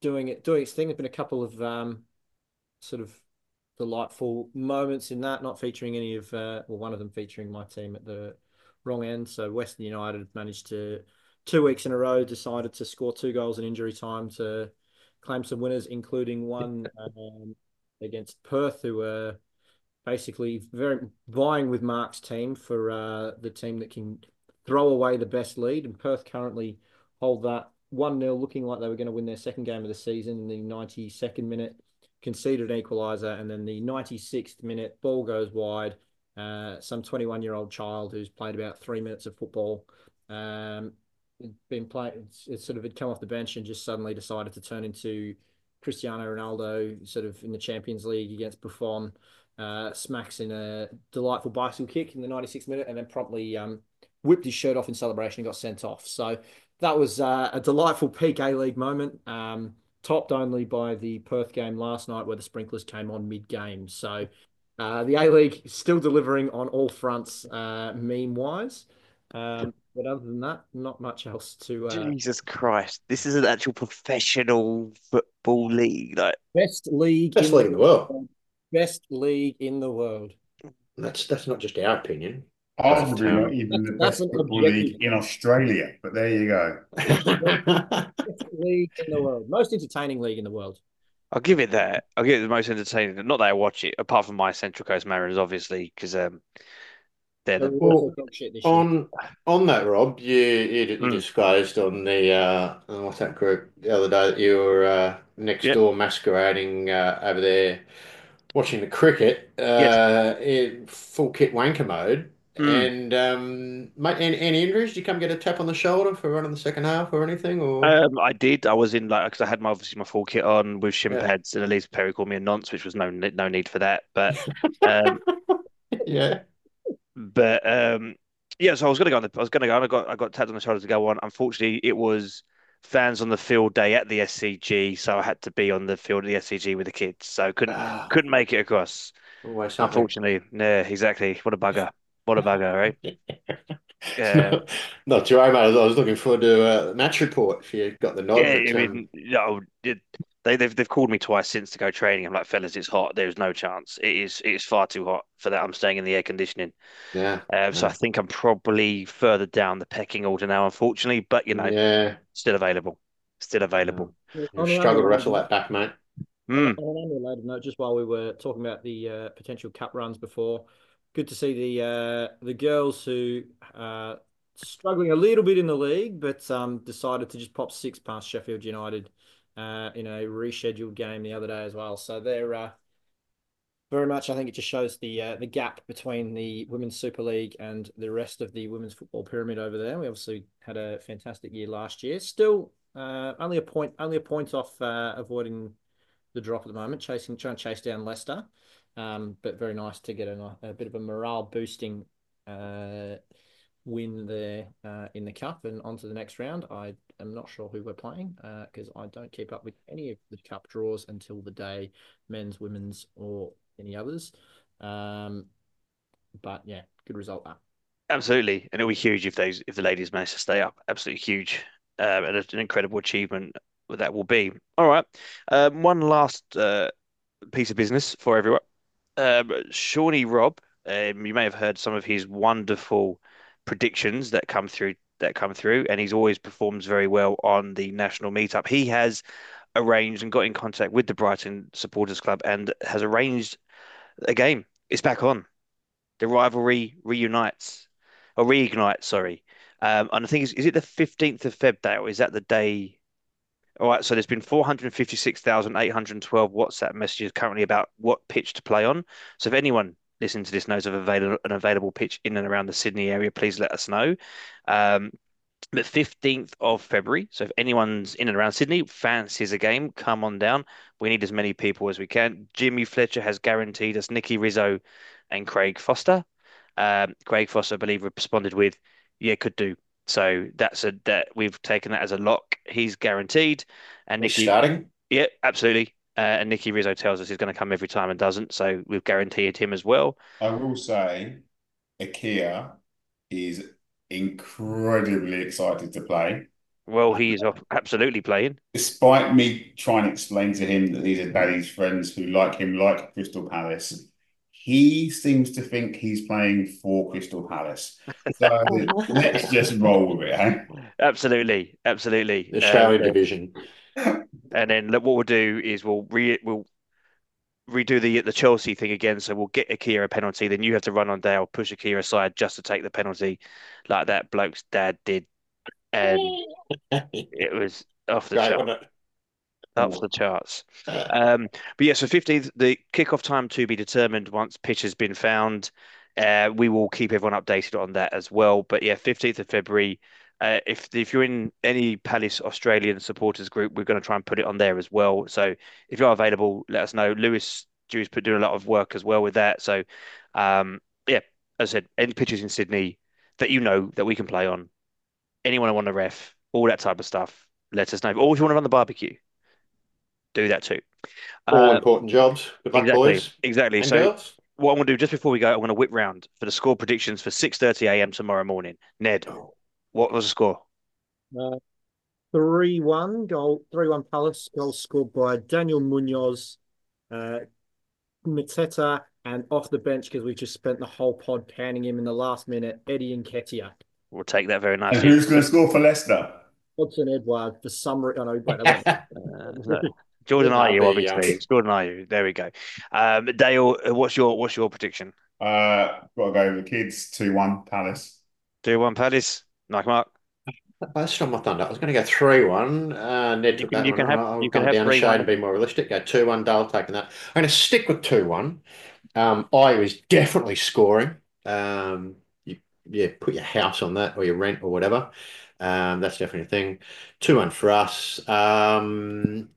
Speaker 4: doing it, doing its thing. There's been a couple of um, sort of delightful moments in that, not featuring any of, uh, well, one of them featuring my team at the wrong end. So Western United managed to, two weeks in a row, decided to score two goals in injury time to claim some winners, including one um, against Perth, who were basically very vying with Mark's team for uh, the team that can throw away the best lead. And Perth currently hold that one nil, looking like they were going to win their second game of the season in the ninety-second minute, conceded an equaliser, and then the ninety-sixth minute, ball goes wide. Uh, some twenty-one-year-old child who's played about three minutes of football, um, been playing, it's, it's sort of had come off the bench and just suddenly decided to turn into Cristiano Ronaldo, sort of in the Champions League against Buffon. Uh, smacks in a delightful bicycle kick in the ninety-sixth minute, and then promptly um, whipped his shirt off in celebration and got sent off. So that was uh, a delightful peak A-League moment, um, topped only by the Perth game last night where the sprinklers came on mid-game. So uh, the A-League is still delivering on all fronts uh, meme-wise. Um, but other than that, not much else to... Uh...
Speaker 1: Jesus Christ. This is an actual professional football league. Like,
Speaker 4: best league,
Speaker 3: Best
Speaker 4: in
Speaker 3: league in the world.
Speaker 4: world. Best league in the world.
Speaker 3: That's that's not just our opinion.
Speaker 2: Arguably
Speaker 1: Um,
Speaker 2: not even the
Speaker 4: That's
Speaker 2: best
Speaker 4: an
Speaker 2: football
Speaker 4: objective.
Speaker 2: league in Australia, but there you go.
Speaker 4: Best league in the world. Most entertaining league in the world.
Speaker 1: I'll give it that. I'll give it the most entertaining. Not that I watch it, apart from my Central Coast Mariners, obviously, because um, they're the.
Speaker 3: Well,
Speaker 4: dog shit this year.
Speaker 3: on on that, Rob, you you, you
Speaker 1: Mm.
Speaker 3: disclosed on the uh, on what's that group the other day that you were uh, next
Speaker 1: Yep.
Speaker 3: door masquerading uh, over there watching the cricket
Speaker 1: Yes.
Speaker 3: uh, in full kit wanker mode.
Speaker 1: Mm.
Speaker 3: And um, mate, any, any injuries? Did you come get a tap on the shoulder for running the second half or anything? Or
Speaker 1: Um, I did. I was in like because I had my obviously my full kit on with shin
Speaker 3: yeah,
Speaker 1: pads, and Elise Perry called me a nonce, which was no no need for that. But um,
Speaker 3: yeah.
Speaker 1: but um, yeah. So I was gonna go on the. I was gonna go. And I got I got tapped on the shoulder to go on. Unfortunately, it was fans on the field day at the S C G, so I had to be on the field at the S C G with the kids, so couldn't
Speaker 3: Ah,
Speaker 1: couldn't make it across.
Speaker 3: always something.
Speaker 1: Unfortunately, yeah, exactly. What a bugger. What a bugger, right? Yeah.
Speaker 3: No, not your mate. I was, I was looking forward to a match report if you got the nod.
Speaker 1: Yeah,
Speaker 3: But
Speaker 1: I
Speaker 3: um,
Speaker 1: mean, you know, it, they they've they've called me twice since to go training. I'm like, fellas, it's hot. There's no chance. It is it is far too hot for that. I'm staying in the air conditioning.
Speaker 3: yeah,
Speaker 1: Um, so I
Speaker 3: yeah,
Speaker 1: think I'm probably further down the pecking order now, unfortunately. But you know,
Speaker 3: yeah.
Speaker 1: still available. Still
Speaker 3: Yeah.
Speaker 1: available.
Speaker 3: You
Speaker 4: On an
Speaker 3: struggle to
Speaker 4: unrelated
Speaker 3: wrestle
Speaker 4: note,
Speaker 3: that back, mate.
Speaker 4: on,
Speaker 1: Mm.
Speaker 4: on an unrelated note, just while we were talking about the uh, potential cup runs before, good to see the uh, the girls who uh, struggling a little bit in the league, but um, decided to just pop six past Sheffield United uh, in a rescheduled game the other day as well. So they're uh, very much, I think it just shows the uh, the gap between the Women's Super League and the rest of the women's football pyramid over there. We obviously had a fantastic year last year. Still, uh, only a point, only a point off uh, avoiding the drop at the moment, chasing, trying to chase down Leicester. Um, but very nice to get a, a bit of a morale boosting uh, win there uh, in the cup and on to the next round. I am not sure who we're playing because uh, I don't keep up with any of the cup draws until the day, men's, women's, or any others. Um, but yeah, good result that.
Speaker 1: Absolutely, and it'll be huge if those if the ladies manage to stay up. Absolutely huge, um, and it's an incredible achievement that will be. All right, um, one last uh, piece of business for everyone. Um, Shawnee Robb, um, you may have heard some of his wonderful predictions that come through that come through, and he's always performs very well on the national meetup. He has arranged and got in contact with the Brighton Supporters Club and has arranged a game. It's back on. The rivalry reunites or reignites, sorry. Um, and I think is, is it the fifteenth of Feb day, or is that the day? All right, so there's been four hundred fifty-six thousand eight hundred twelve WhatsApp messages currently about what pitch to play on. So if anyone listening to this knows of available, an available pitch in and around the Sydney area, please let us know. Um, the fifteenth of February. So if anyone's in and around Sydney, fancies a game, come on down. We need as many people as we can. Jimmy Fletcher has guaranteed us Nicky Rizzo and Craig Foster. Um, Craig Foster, I believe, responded with, "Yeah, could do." So that's a that we've taken that as a lock. He's guaranteed, and
Speaker 3: He's
Speaker 1: Nicky,
Speaker 3: starting.
Speaker 1: yeah, absolutely. Uh, and Nicky Rizzo tells us he's going to come every time and doesn't, so we've guaranteed him as well.
Speaker 2: I will say, IKEA is incredibly excited to play.
Speaker 1: Well, he is off, absolutely playing.
Speaker 2: Despite me trying to explain to him that these are Daddy's friends who like him, like Crystal Palace, he seems to think he's playing for Crystal Palace. So let's just roll with it, eh?
Speaker 1: Absolutely, absolutely.
Speaker 3: The Australian
Speaker 1: Um,
Speaker 3: division.
Speaker 1: and then look, what we'll do is we'll re we'll redo the the Chelsea thing again. So we'll get Akira a penalty, then you have to run on Dale, push Akira aside just to take the penalty, like that bloke's dad did, and it was off the
Speaker 3: Great,
Speaker 1: chart,
Speaker 3: wasn't it?
Speaker 1: off the charts. Um, but yeah, so fifteenth, the kickoff time to be determined once pitch has been found. Uh, we will keep everyone updated on that as well. But yeah, fifteenth of February. Uh, if if you're in any Palace Australian supporters group, we're going to try and put it on there as well. So if you're available, let us know. Lewis Drew's put doing a lot of work as well with that. So um, yeah, as I said, any pitches in Sydney that you know that we can play on, anyone who want to ref, all that type of stuff, let us know. Or if you want to run the barbecue, do that too.
Speaker 3: All
Speaker 1: Uh,
Speaker 3: important jobs. Good luck,
Speaker 1: exactly,
Speaker 3: boys
Speaker 1: exactly.
Speaker 3: and
Speaker 1: So
Speaker 3: girls.
Speaker 1: what I'm going to do just before we go, I'm going to whip round for the score predictions for six thirty a m tomorrow morning. Ned,
Speaker 3: Oh,
Speaker 1: what was the score?
Speaker 4: Uh, three one goal, three one Palace, goal scored by Daniel Munoz, uh, Mateta, and off the bench because we just spent the whole pod panning him in the last minute, Eddie Nketiah.
Speaker 1: We'll take that very
Speaker 2: And
Speaker 1: nicely.
Speaker 2: who's going to score for Leicester?
Speaker 4: Hudson Edward, for some reason. Oh, no, wait, that
Speaker 1: Uh, no. Jordan
Speaker 3: That'd
Speaker 1: Ayew,
Speaker 3: be,
Speaker 1: obviously.
Speaker 3: um,
Speaker 1: It's Jordan Ayew. There we go. Um, Dale, uh, what's your what's your prediction?
Speaker 2: Uh, got to go with the kids. two one Palace.
Speaker 1: Two one Palace. Nike Mark.
Speaker 3: I stole my thunder. I was going to go three one. Uh, Ned
Speaker 1: You
Speaker 3: took
Speaker 1: can
Speaker 3: that
Speaker 1: you
Speaker 3: one.
Speaker 1: can have
Speaker 3: I'll
Speaker 1: you can
Speaker 3: come
Speaker 1: have
Speaker 3: down a
Speaker 1: three
Speaker 3: shade
Speaker 1: one.
Speaker 3: and be more realistic. Go two one, Dale taking that. I'm going to stick with two one. Um, I was definitely scoring. Um, you, yeah, put your house on that or your rent or whatever. Um, that's definitely a thing. two one for us. Um,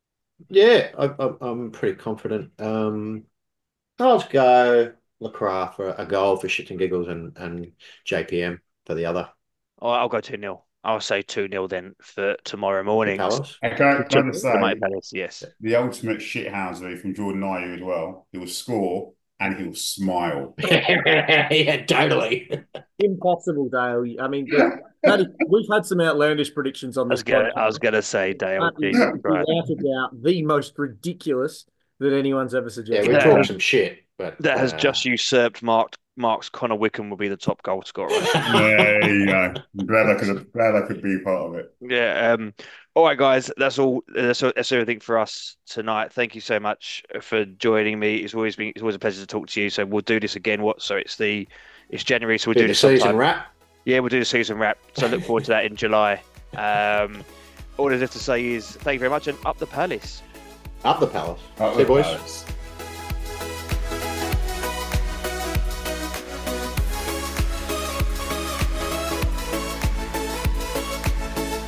Speaker 3: yeah, I, I, I'm pretty confident. Um, I'll just go Lacroix for a goal for shits and giggles and, and J P M for the other.
Speaker 1: Oh, I'll go two nil. I'll say two nil then for tomorrow
Speaker 3: To
Speaker 1: morning.
Speaker 3: Palace.
Speaker 2: And can I,
Speaker 1: To,
Speaker 2: can I just
Speaker 1: to Mighty
Speaker 2: say,
Speaker 1: Palace, yes.
Speaker 2: the ultimate shithousery from Jordan Ayew as well. He will score and he'll smile.
Speaker 3: Yeah, totally.
Speaker 4: Impossible, Dale. I mean, the, that is, we've had some outlandish predictions on
Speaker 1: I was
Speaker 4: this
Speaker 1: gonna I
Speaker 4: podcast.
Speaker 1: was gonna say Dale.
Speaker 4: That is,
Speaker 1: Jesus Christ.
Speaker 4: without a doubt, the most ridiculous that anyone's ever
Speaker 3: Yeah,
Speaker 4: suggested.
Speaker 3: we
Speaker 1: That
Speaker 3: talk
Speaker 1: has-
Speaker 3: some shit, but
Speaker 1: That has
Speaker 3: uh,
Speaker 1: just usurped Mark Mark's Connor Wickham will be the top goal scorer.
Speaker 2: There you go. I'm glad I could glad I could be part of it.
Speaker 1: Yeah. Um. All right, guys. That's all. That's, that's everything for us tonight. Thank you so much for joining me. It's always been. It's always a pleasure to talk to you. So we'll do this again. What? So it's the. It's January. So we'll
Speaker 3: do
Speaker 1: do
Speaker 3: the
Speaker 1: this
Speaker 3: season
Speaker 1: sometime.
Speaker 3: wrap.
Speaker 1: Yeah, we'll do the season wrap. So I look forward to that in July. Um. All I have to say is thank you very much and up the Palace.
Speaker 3: Up the Palace.
Speaker 2: Up
Speaker 3: See you,
Speaker 2: the
Speaker 3: boys.
Speaker 2: Palace.